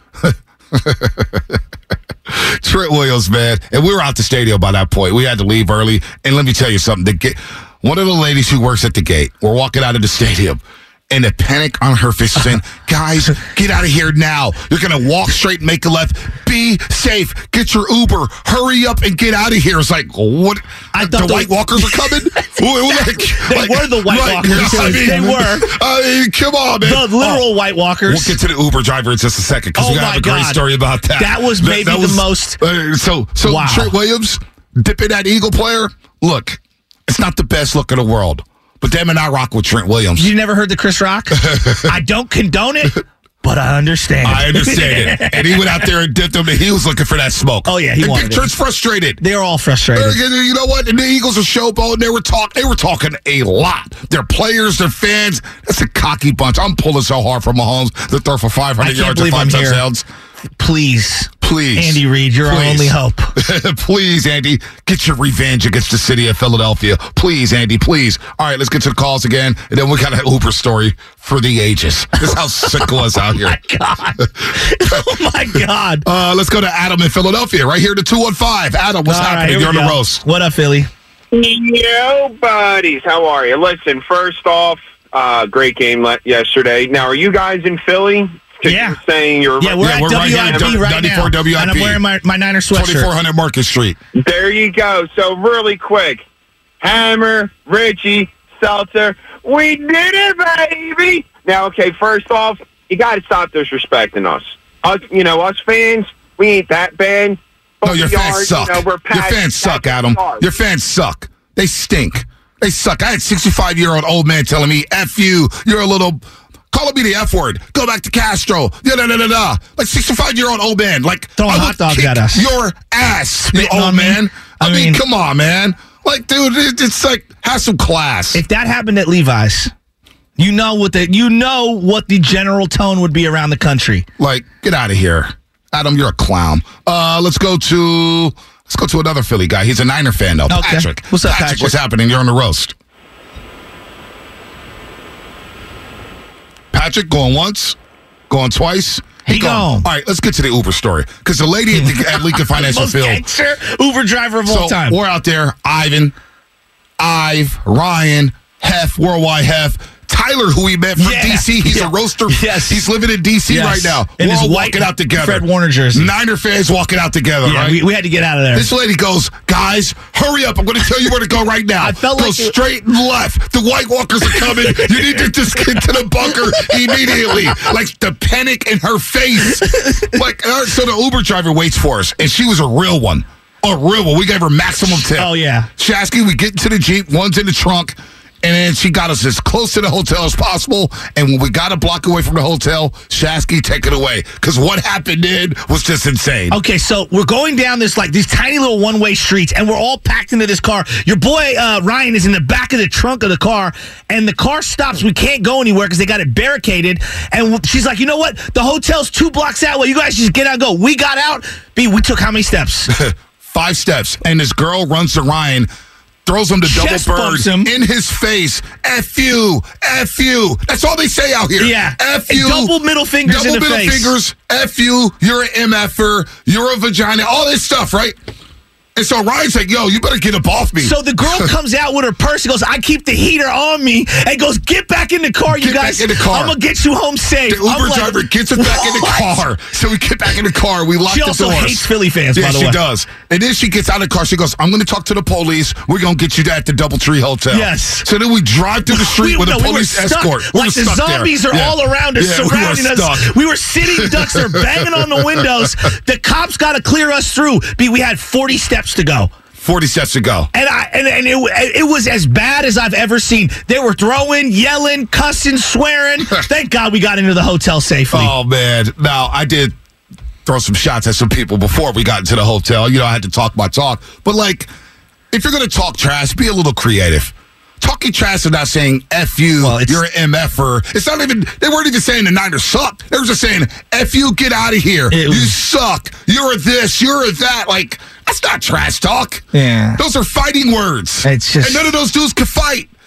Trent Williams, man. And we were out the stadium by that point. We had to leave early. And let me tell you something. The gate, one of the ladies who works at the gate, we're walking out of the stadium, and the panic on her face saying, guys, get out of here now. You're going to walk straight and make a left. Be safe. Get your Uber. Hurry up and get out of here. It's like, what? I the, thought the White Walkers are coming? like, they like, were the White right, Walkers. I mean, they were. I mean, come on, man. The literal oh, White Walkers. We'll get to the Uber driver in just a second because oh we got to have a God. great story about that. That was maybe that, that the was, most. Uh, so, so wow. Trent Williams dipping that Eagle player. Look, it's not the best look in the world. But damn it, I rock with Trent Williams. You never heard the Chris Rock? I don't condone it, but I understand. I understand it. And he went out there and dipped him, and he was looking for that smoke. Oh, yeah, he and wanted Trent's it. frustrated. They're all frustrated. You know what? And the Eagles are showboating. They were talk. They were talking a lot. Their players, their fans. That's a cocky bunch. I'm pulling so hard for Mahomes to throw for five hundred yards and five touchdowns. Please. Please. Andy Reid, you're our only hope. Please, Andy, get your revenge against the city of Philadelphia. Please, Andy, please. All right, let's get to the calls again, and then we got an Uber story for the ages. This is how sick it was out here. Oh, my God. Oh, my God. Uh, let's go to Adam in Philadelphia, right here to two one five. Adam, what's All happening? Right, You're on go. the roast. What up, Philly? Yo, buddies. How are you? Listen, first off, uh, great game le- yesterday. Now, are you guys in Philly? Yeah. You're saying you're Yeah, we're yeah, at we're W I P right, right now. ninety-four W I P. And I'm wearing my, my Niner sweatshirt. twenty-four hundred Market Street. There you go. So, really quick. Hammer, Richie, Seltzer. We did it, baby! Now, okay, first off, you got to stop disrespecting us. Us, you know, us fans, we ain't that bad. No, your fans are, suck. You know, we're your passionate, fans suck, passionate Adam. stars. Your fans suck. They stink. They suck. I had a sixty-five-year-old old man telling me, F you, you're a little... Calling me the F word. Go back to Castro. Da da da da da. Like sixty-five-year-old old man. Like throwing I hot dogs kick at us. Your ass, Spitting you old on me. man. I, I mean, mean- come on, man. Like, dude, it, it's like have some class. If that happened at Levi's, you know what the you know what the general tone would be around the country. Like, get out of here, Adam. You're a clown. Uh, let's go to let's go to another Philly guy. He's a Niner fan though. Okay. Patrick. What's up, Patrick? Patrick? What's happening? You're on the roast. Patrick, going once, going twice. He gone. All right, let's get to the Uber story. Because the lady at, the, at Lincoln Financial Most Field. gangster Uber driver of so all time. We're out there. Ivan, Ive, Ryan, Hef, Worldwide Hef. Tyler, who we met from Yeah. D C, he's Yeah. a roaster. Yes. He's living in D C Yes. right now. In We're his all white walking out together. Fred Warner jersey. Niner fans walking out together, Yeah, right? we, we had to get out of there. This lady goes, guys, hurry up. I'm going to tell you where to go right now. I felt go like it- straight and left. The White Walkers are coming. You need to just get to the bunker immediately. Like the panic in her face. Like, uh, so the Uber driver waits for us, and she was a real one. A real one. We gave her maximum tip. Oh, yeah. Shasky, we get into the Jeep, one's in the trunk. And then she got us as close to the hotel as possible. And when we got a block away from the hotel, Shasky, take it away. Because what happened then was just insane. Okay, so we're going down this like these tiny little one-way streets, and we're all packed into this car. Your boy uh, Ryan is in the back of the trunk of the car, and the car stops. We can't go anywhere because they got it barricaded. And she's like, "You know what? The hotel's two blocks that way. You guys just get out and go." We got out. B, we took how many steps? Five steps. And this girl runs to Ryan, throws him the Chest double bumps bird him. in his face. F you. F you. That's all they say out here. Yeah. F And you. double middle fingers Double in the middle face. fingers. F you. You're an M F-er. You're a vagina. All this stuff, right? And so Ryan's like, yo, you better get up off me. So the girl comes out with her purse and goes, "I keep the heater on me," and goes, "Get back in the car, you Get guys. back in the car. I'm going to get you home safe." The Uber I'm like, driver gets us back in the "What?" car. So we get back in the car. We lock She the also doors. hates Philly fans, yeah, by the she way. does. And then she gets out of the car. She goes, I'm going to talk to the police. We're going to get you at the Doubletree Hotel. Yes. So then we drive through the street We- with no, a we were police stuck. escort. We Like were the stuck there. zombies are Yeah. all around us, Yeah, surrounding we were us. stuck. We were sitting ducks. They're banging on the windows. The cops got to clear us through. B, we had forty steps to go. forty steps to go. And I and, and it, it was as bad as I've ever seen. They were throwing, yelling, cussing, swearing. Thank God we got into the hotel safely. Oh, man. Now, I did throw some shots at some people before we got into the hotel. You know, I had to talk my talk. But, like, if you're going to talk trash, be a little creative. Talking trash is not saying F you, Well, it's- you're an M F-er. It's not even, they weren't even saying the Niners suck. They were just saying, F you, get out of here. It you was- suck. You're a this, you're a that. Like, that's not trash talk. Yeah. Those are fighting words. It's just- And none of those dudes can fight.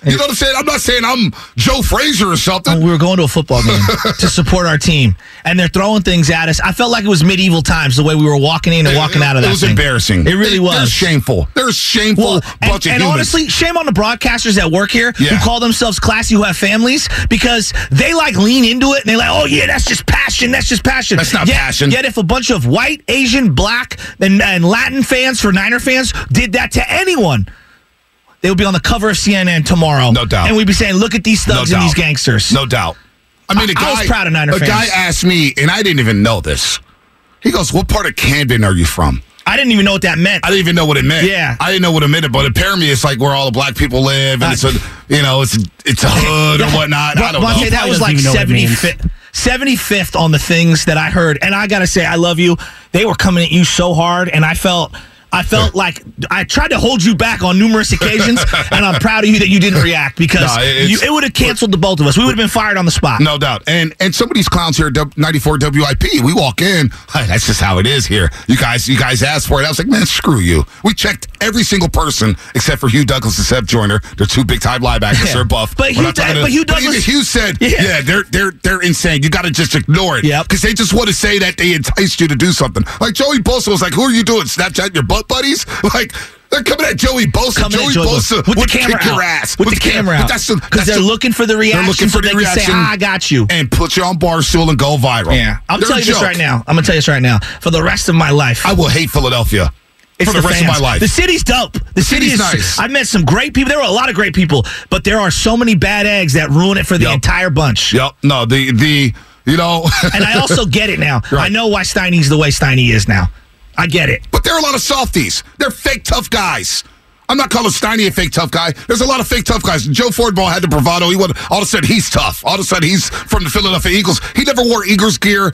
You know what I'm saying? I'm not saying I'm Joe Frazier or something. Oh, we were going to a football game to support our team, and they're throwing things at us. I felt like it was medieval times, the way we were walking in and walking it, out of that It was thing. embarrassing. It really it, was. They're shameful. They're a shameful Well, bunch and, of and humans. honestly, shame on the broadcasters that work here Yeah. who call themselves classy, who have families, because they like lean into it and they're like, oh yeah, that's just passion. That's just passion. That's not yet, passion. Yet if a bunch of white, Asian, black, and, and Latin fans for Niner fans did that to anyone, they would be on the cover of C N N tomorrow. No doubt. And we'd be saying, look at these thugs No and these doubt. gangsters. No doubt. I mean, a I- guy, I was proud of Niner a fans. guy asked me, and I didn't even know this. He goes, what part of Camden are you from? I didn't even know what that meant. I didn't even know what it meant. Yeah. I didn't know what it meant, but apparently it's like where all the black people live, and it's a, you know, it's it's a hood or whatnot. I don't Monte, know. that was like seventy-fifth, seventy-fifth on the things that I heard. And I got to say, I love you. They were coming at you so hard, and I felt... I felt like I tried to hold you back on numerous occasions, and I'm proud of you that you didn't react because No, it's- you, it would have canceled the both of us. We would have been fired on the spot. No doubt. And and some of these clowns here at ninety-four W I P, we walk in, like, that's just how it is here. You guys you guys asked for it. I was like, man, screw you. We checked every single person except for Hugh Douglas and Seth Joyner. They're two big time linebackers. Yeah. They're buff. But We're Hugh not talking Doug- to- but Hugh but even Douglas- Hugh said, Yeah. yeah, they're they're they're insane. You got to just ignore it. Yep. Because they just want to say that they enticed you to do something. Like Joey Bosa was like, who are you doing? Snapchat your butt buddies? Like, they're coming at Joey Bosa. Coming Joey at Joey Bosa Bosa. With the would camera kick your out. ass. With the camera out. Because they're looking for the reaction They're looking so for they the can say, reaction. ah, I got you. And put you on Barstool and go viral. Yeah. I'm They're telling a you this joke. right now. I'm going to tell you this right now. For the rest of my life. I will hate Philadelphia It's for the, rest fans. of my life. The city's dope. The, The city city's is nice. I've met some great people. There were a lot of great people, but there are so many bad eggs that ruin it for the Yep. entire bunch. Yep. No, the, the you know. And I also get it now. Right. I know why Steiny's the way Steiny is now. I get it. But there are a lot of softies. They're fake tough guys. I'm not calling Steiny a fake tough guy. There's a lot of fake tough guys. Joe Fortball had the bravado. He would, all of a sudden, he's tough. All of a sudden, he's from the Philadelphia Eagles. He never wore Eagles gear.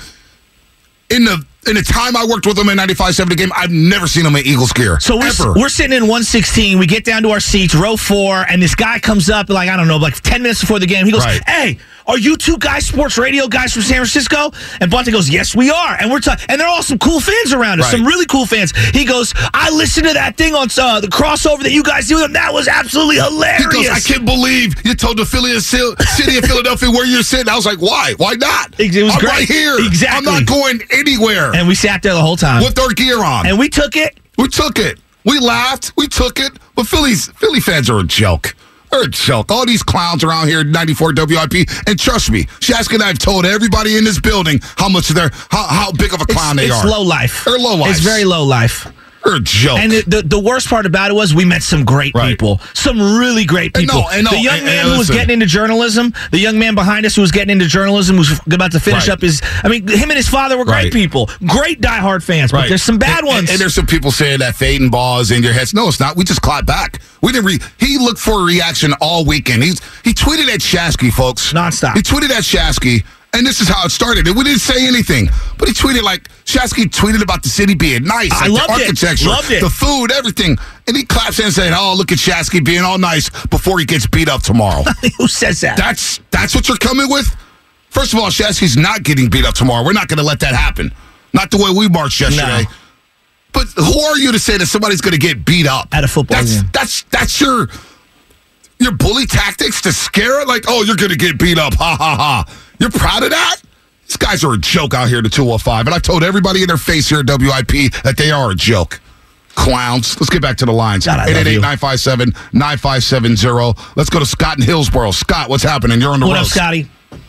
In the in the time I worked with him in ninety-five seventy game, I've never seen him in Eagles gear. So we're, ever. we're sitting in one sixteen. We get down to our seats, row four, and this guy comes up, like, I don't know, like ten minutes before the game. He goes, Right. hey, are you two guys, sports radio guys from San Francisco? And Bunty goes, yes, we are. And we're talking, and they're all some cool fans around us, Right. some really cool fans. He goes, I listened to that thing on uh, the crossover that you guys do, and that was absolutely hilarious. He goes, I can't believe you told the Philly city of Philadelphia where you're sitting. I was like, why? Why not? It was I'm great. right here. Exactly. I'm not going anywhere. And we sat there the whole time. With our gear on. And we took it. We took it. We laughed. We took it. But Philly's Philly fans are a joke. They're a joke. All these clowns around here at ninety-four W I P. And trust me, Shasky and I have told everybody in this building how much they're, how, how big of a clown it's, they it's are. low life. They're low life. It's very low life. They're a joke. And the, the, the worst part about it was we met some great Right. people. Some really great And people. no, and no, the young and- man and who was listen. getting into journalism, the young man behind us who was getting into journalism, who's about to finish Right. up his... I mean, him and his father were great Right. people. Great diehard fans, but Right. there's some bad and, ones. And, and there's some people saying that fading ball is in your heads. No, it's not. We just clapped back. We didn't. Re- he looked for a reaction all weekend. He's he tweeted at Shasky, folks, nonstop. He tweeted at Shasky, and this is how it started. And we didn't say anything, but he tweeted like Shasky tweeted about the city being nice, I like loved the it. architecture, Loved it. the food, everything. And he claps in and said, "Oh, look at Shasky being all nice before he gets beat up tomorrow." Who says that? That's that's what you're coming with. First of all, Shasky's not getting beat up tomorrow. We're not going to let that happen. Not the way we marched yesterday. No. But who are you to say that somebody's going to get beat up at a football that's, game? That's that's your your bully tactics to scare it. Like, oh, you're going to get beat up. Ha ha ha. You're proud of that? These guys are a joke out here at the two oh five, and I've told everybody in their face here at W I P that they are a joke. Clowns. Let's get back to the lines. God, I eight love eight eight, you. nine five seven, nine five seven zero. Let's go to Scott in Hillsborough. Scott, what's happening? You're on the What road. up, Scotty?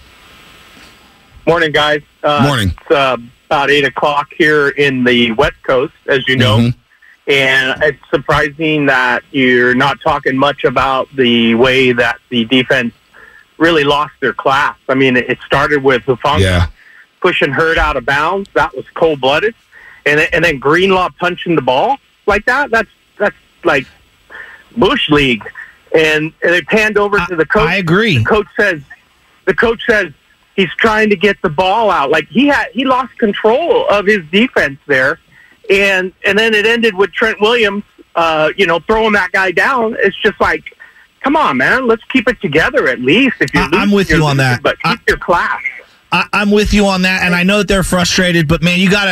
Morning, guys. Uh, Morning. It's uh, about eight o'clock here in the West Coast, as you know. Mhm. And it's surprising that you're not talking much about the way that the defense really lost their class. I mean, it started with Hufanga Yeah. pushing Hurd out of bounds. That was cold-blooded. And, then- and then Greenlaw punching the ball like that. That's, that's like Bush League. And, and they panned over to the coach. I agree. The coach says, the coach says, he's trying to get the ball out. Like he had, he lost control of his defense there, and and then it ended with Trent Williams, uh, you know, throwing that guy down. It's just like, come on, man, let's keep it together at least. If you're I- I'm losing, with you're you on losing, that. but keep your class. I, I'm with you on that, and I know that they're frustrated, but man, you gotta.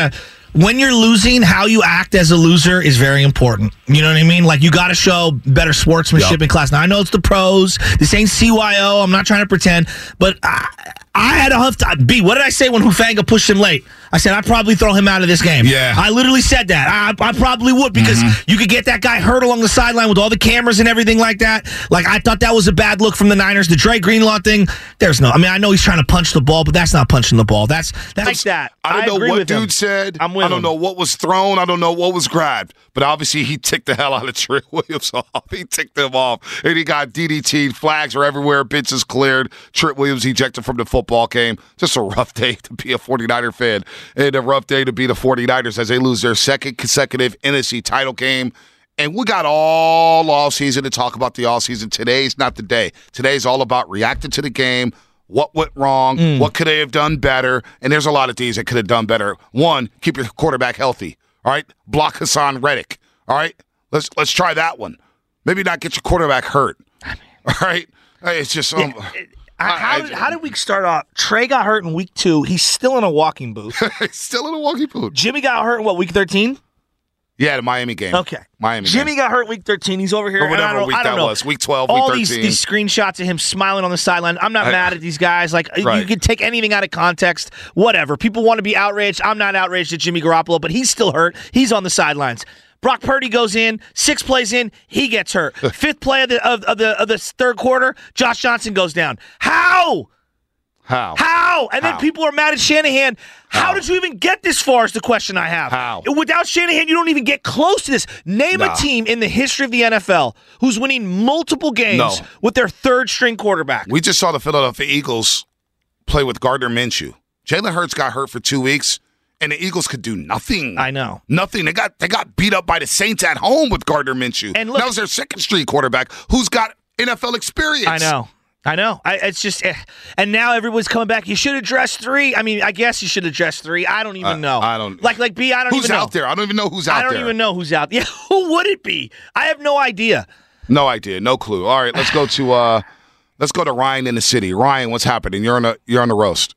when you're losing, how you act as a loser is very important. You know what I mean? Like, you got to show better sportsmanship Yep. in class. Now, I know it's the pros. This ain't C Y O. I'm not trying to pretend. But I, I had a huff time. B, what did I say when Hufanga pushed him late? I said, I'd probably throw him out of this game. Yeah. I literally said that. I, I probably would because Mm-hmm. you could get that guy hurt along the sideline with all the cameras and everything like that. Like, I thought that was a bad look from the Niners. The Dre Greenlaw thing, there's no, I mean, I know he's trying to punch the ball, but that's not punching the ball. That's, that's like that. I don't know agree what with dude him. said. I'm with I don't him. know what was thrown. I don't know what was grabbed. But obviously, he ticked the hell out of Trent Williams off. He ticked him off. And he got D D T'd. Flags are everywhere. Benches cleared. Trent Williams ejected from the football game. Just a rough day to be a 49er fan. And a rough day to be the 49ers as they lose their second consecutive N F C title game. And we got all offseason to talk about the offseason. Today's not the day. Today's all about reacting to the game. What went wrong? Mm. What could they have done better? And there's a lot of things that could have done better. One, keep your quarterback healthy. All right, block Hassan Reddick. All right, let's let's try that one. Maybe not get your quarterback hurt. All right, it's just um, I, how, did, how did we start off? Trey got hurt in week two. He's still in a walking boot. still in a walking boot. Jimmy got hurt in what, week thirteen? Yeah, the Miami game. Okay. Miami Jimmy game. got hurt week thirteen. He's over here. Or whatever and I don't, week I don't that know. was. Week twelve, All week these, thirteen. these screenshots of him smiling on the sideline. I'm not I- mad at these guys. Like, you Right. could take anything out of context. Whatever. People want to be outraged. I'm not outraged at Jimmy Garoppolo, but he's still hurt. He's on the sidelines. Brock Purdy goes in, six plays in, he gets hurt. Fifth play of the of, of the of the third quarter, Josh Johnson goes down. How? How? How? And then How? people are mad at Shanahan. How, did you even get this far is the question I have. How? Without Shanahan, you don't even get close to this. Name Nah. a team in the history of the N F L who's winning multiple games No. with their third string quarterback. We just saw the Philadelphia Eagles play with Gardner Minshew. Jalen Hurts got hurt for two weeks, and the Eagles could do nothing. I know. Nothing. They got they got beat up by the Saints at home with Gardner Minshew. And look- that was their second string quarterback who's got N F L experience. I know. I know. I, it's just, eh. And now everyone's coming back. You should address three. I mean, I guess you should address three. I don't even Uh, know. I don't- Like, like B, I don't Who's even know. out there? I don't even know who's out I don't there. even know who's out there. Yeah, who would it be? I have no idea. No idea. No clue. All right, let's go to uh, let's go to Ryan in the city. Ryan, what's happening? You're on a you're on the roast.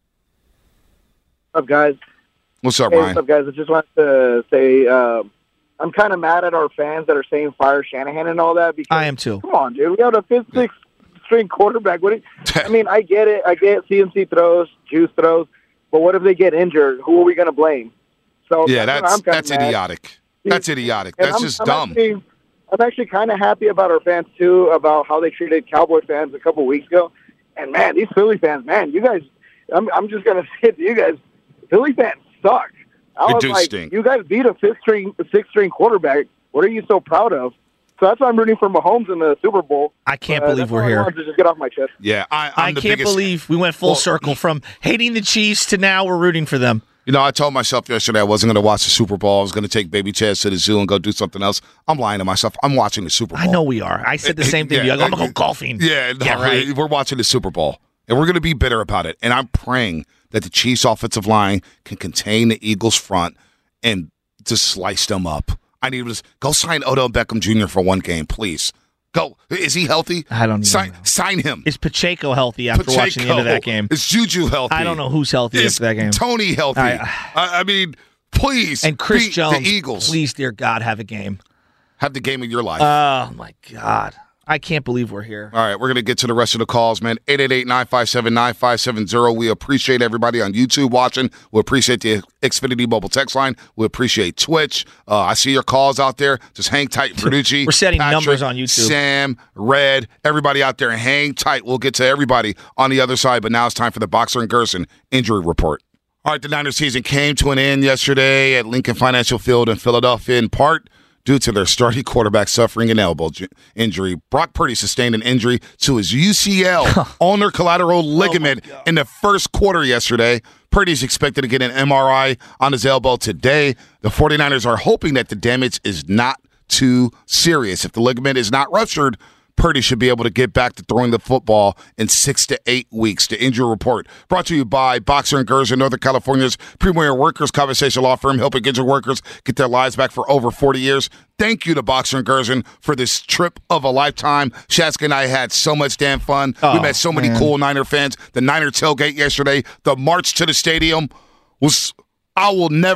What's up, guys? What's up, Hey, Ryan? what's up, guys? I just wanted to say uh, I'm kind of mad at our fans that are saying fire Shanahan and all that. Because I am too. Come on, dude. We got a fifth, sixth string quarterback. What? Do you, I mean, I get it. I get C M C throws, juice throws, but what if they get injured? Who are we going to blame? So Yeah, that's, what that's I'm kinda that's mad. idiotic. That's idiotic. And That's I'm- just I'm dumb. Actually, I'm actually kind of happy about our fans too, about how they treated Cowboy fans a couple weeks ago. And man, these Philly fans, man, you guys, I'm, I'm just gonna say it to you guys, Philly fans suck. I They was do like, stink. you guys beat a fifth string, sixth string quarterback. What are you so proud of? So that's why I'm rooting for Mahomes in the Super Bowl. I can't Uh, believe that's we're all I here. wanted to just get off my chest. Yeah, I, I'm I the can't biggest, believe we went full Well- circle from hating the Chiefs to now we're rooting for them. You know, I told myself yesterday I wasn't going to watch the Super Bowl. I was going to take baby Chaz to the zoo and go do something else. I'm lying to myself. I'm watching the Super Bowl. I know we are. I said the same thing to you. I go, I'm going to go golfing. Yeah, no, Yeah, right. we're watching the Super Bowl, and we're going to be bitter about it. And I'm praying that the Chiefs' offensive line can contain the Eagles' front and just slice them up. I need to go sign Odell Beckham Junior for one game, please. Go. Is he healthy? I don't even sign, know. Sign him. Is Pacheco healthy after Pacheco. watching the end of that game? Is Juju healthy? I don't know who's healthy Is after that game. Tony healthy? I- I, I mean, please. And Chris beat Jones, the Eagles. please, dear God, have a game. Have the game of your life. Oh, my God. I can't believe we're here. All right, we're going to get to the rest of the calls, man. eight eight eight, nine five seven, nine five seven zero. We appreciate everybody on YouTube watching. We appreciate the Xfinity mobile text line. We appreciate Twitch. Uh, I see your calls out there. Just hang tight, Verducci. We're setting Patrick, numbers on YouTube. Sam, Red, everybody out there. Hang tight. We'll get to everybody on the other side, but now it's time for the Boxer and Gerson injury report. All right, the Niners season came to an end yesterday at Lincoln Financial Field in Philadelphia, in part due to their starting quarterback suffering an elbow j- injury. Brock Purdy sustained an injury to his U C L ulnar collateral ligament in the first quarter yesterday. Purdy's expected to get an M R I on his elbow today. The 49ers are hoping that the damage is not too serious. If the ligament is not ruptured, Purdy should be able to get back to throwing the football in six to eight weeks. The injury report brought to you by Boxer and Gerson, Northern California's premier workers' compensation law firm, helping injured workers get their lives back for over forty years. Thank you to Boxer and Gerson for this trip of a lifetime. Shaska and I had so much damn fun. Oh, we met so many man. cool Niner fans. The Niner tailgate yesterday, the march to the stadium was, I will never,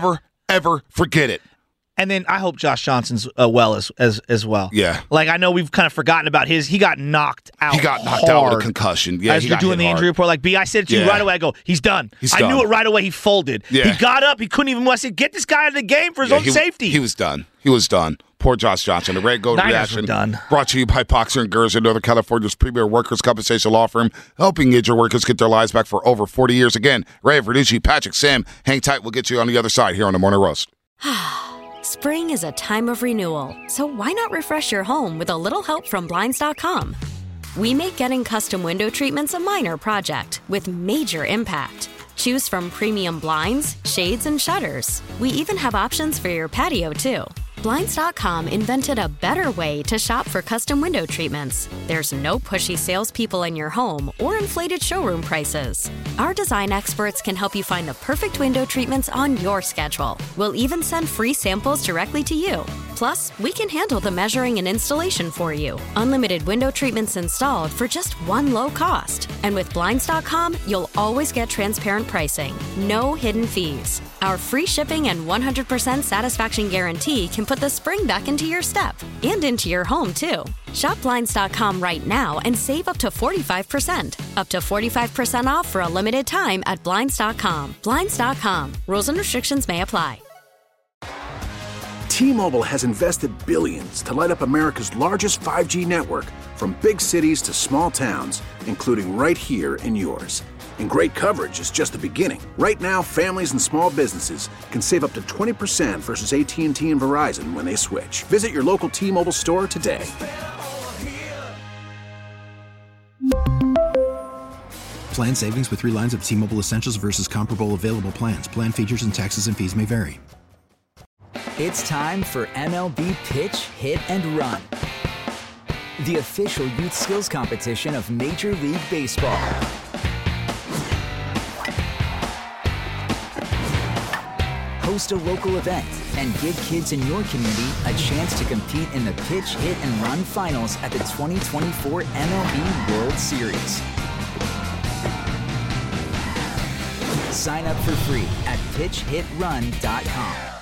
ever forget it. And then I hope Josh Johnson's uh, well as, as as well. Yeah. Like, I know we've kind of forgotten about his. He got knocked out He got knocked hard out with a concussion. Yeah, as he you're got doing hit the hard. injury report. Like, B, I said it to Yeah. you right away. I go, he's done. He's I done. knew it right away. He folded. Yeah. He got up. He couldn't even. I said, get this guy out of the game for his Yeah, own he, safety. He was done. He was done. Poor Josh Johnson. The Red Gold Niners Reaction were done. Brought to you by Boxer and Gerson, Northern California's premier workers' compensation law firm, helping injured workers get their lives back for over forty years. Again, Ray, Verducci, Patrick, Sam, hang tight. We'll get you on the other side here on the Morning Roast. Spring is a time of renewal, so why not refresh your home with a little help from Blinds dot com? We make getting custom window treatments a minor project with major impact. Choose from premium blinds, shades, and shutters. We even have options for your patio, too. Blinds dot com invented a better way to shop for custom window treatments. There's no pushy salespeople in your home or inflated showroom prices. Our design experts can help you find the perfect window treatments on your schedule. We'll even send free samples directly to you. Plus, we can handle the measuring and installation for you. Unlimited window treatments installed for just one low cost. And with Blinds dot com, you'll always get transparent pricing. No hidden fees. Our free shipping and one hundred percent satisfaction guarantee can put the spring back into your step and into your home, too. Shop Blinds dot com right now and save up to forty-five percent. Up to forty-five percent off for a limited time at Blinds dot com. Blinds dot com. Rules and restrictions may apply. T-Mobile has invested billions to light up America's largest five G network, from big cities to small towns, including right here in yours. And great coverage is just the beginning. Right now, families and small businesses can save up to twenty percent versus A T and T and Verizon when they switch. Visit your local T-Mobile store today. Plan savings with three lines of T-Mobile Essentials versus comparable available plans. Plan features and taxes and fees may vary. It's time for M L B Pitch, Hit, and Run, the official youth skills competition of Major League Baseball. Host a local event and give kids in your community a chance to compete in the Pitch, Hit, and Run finals at the twenty twenty-four M L B World Series. Sign up for free at pitch hit run dot com.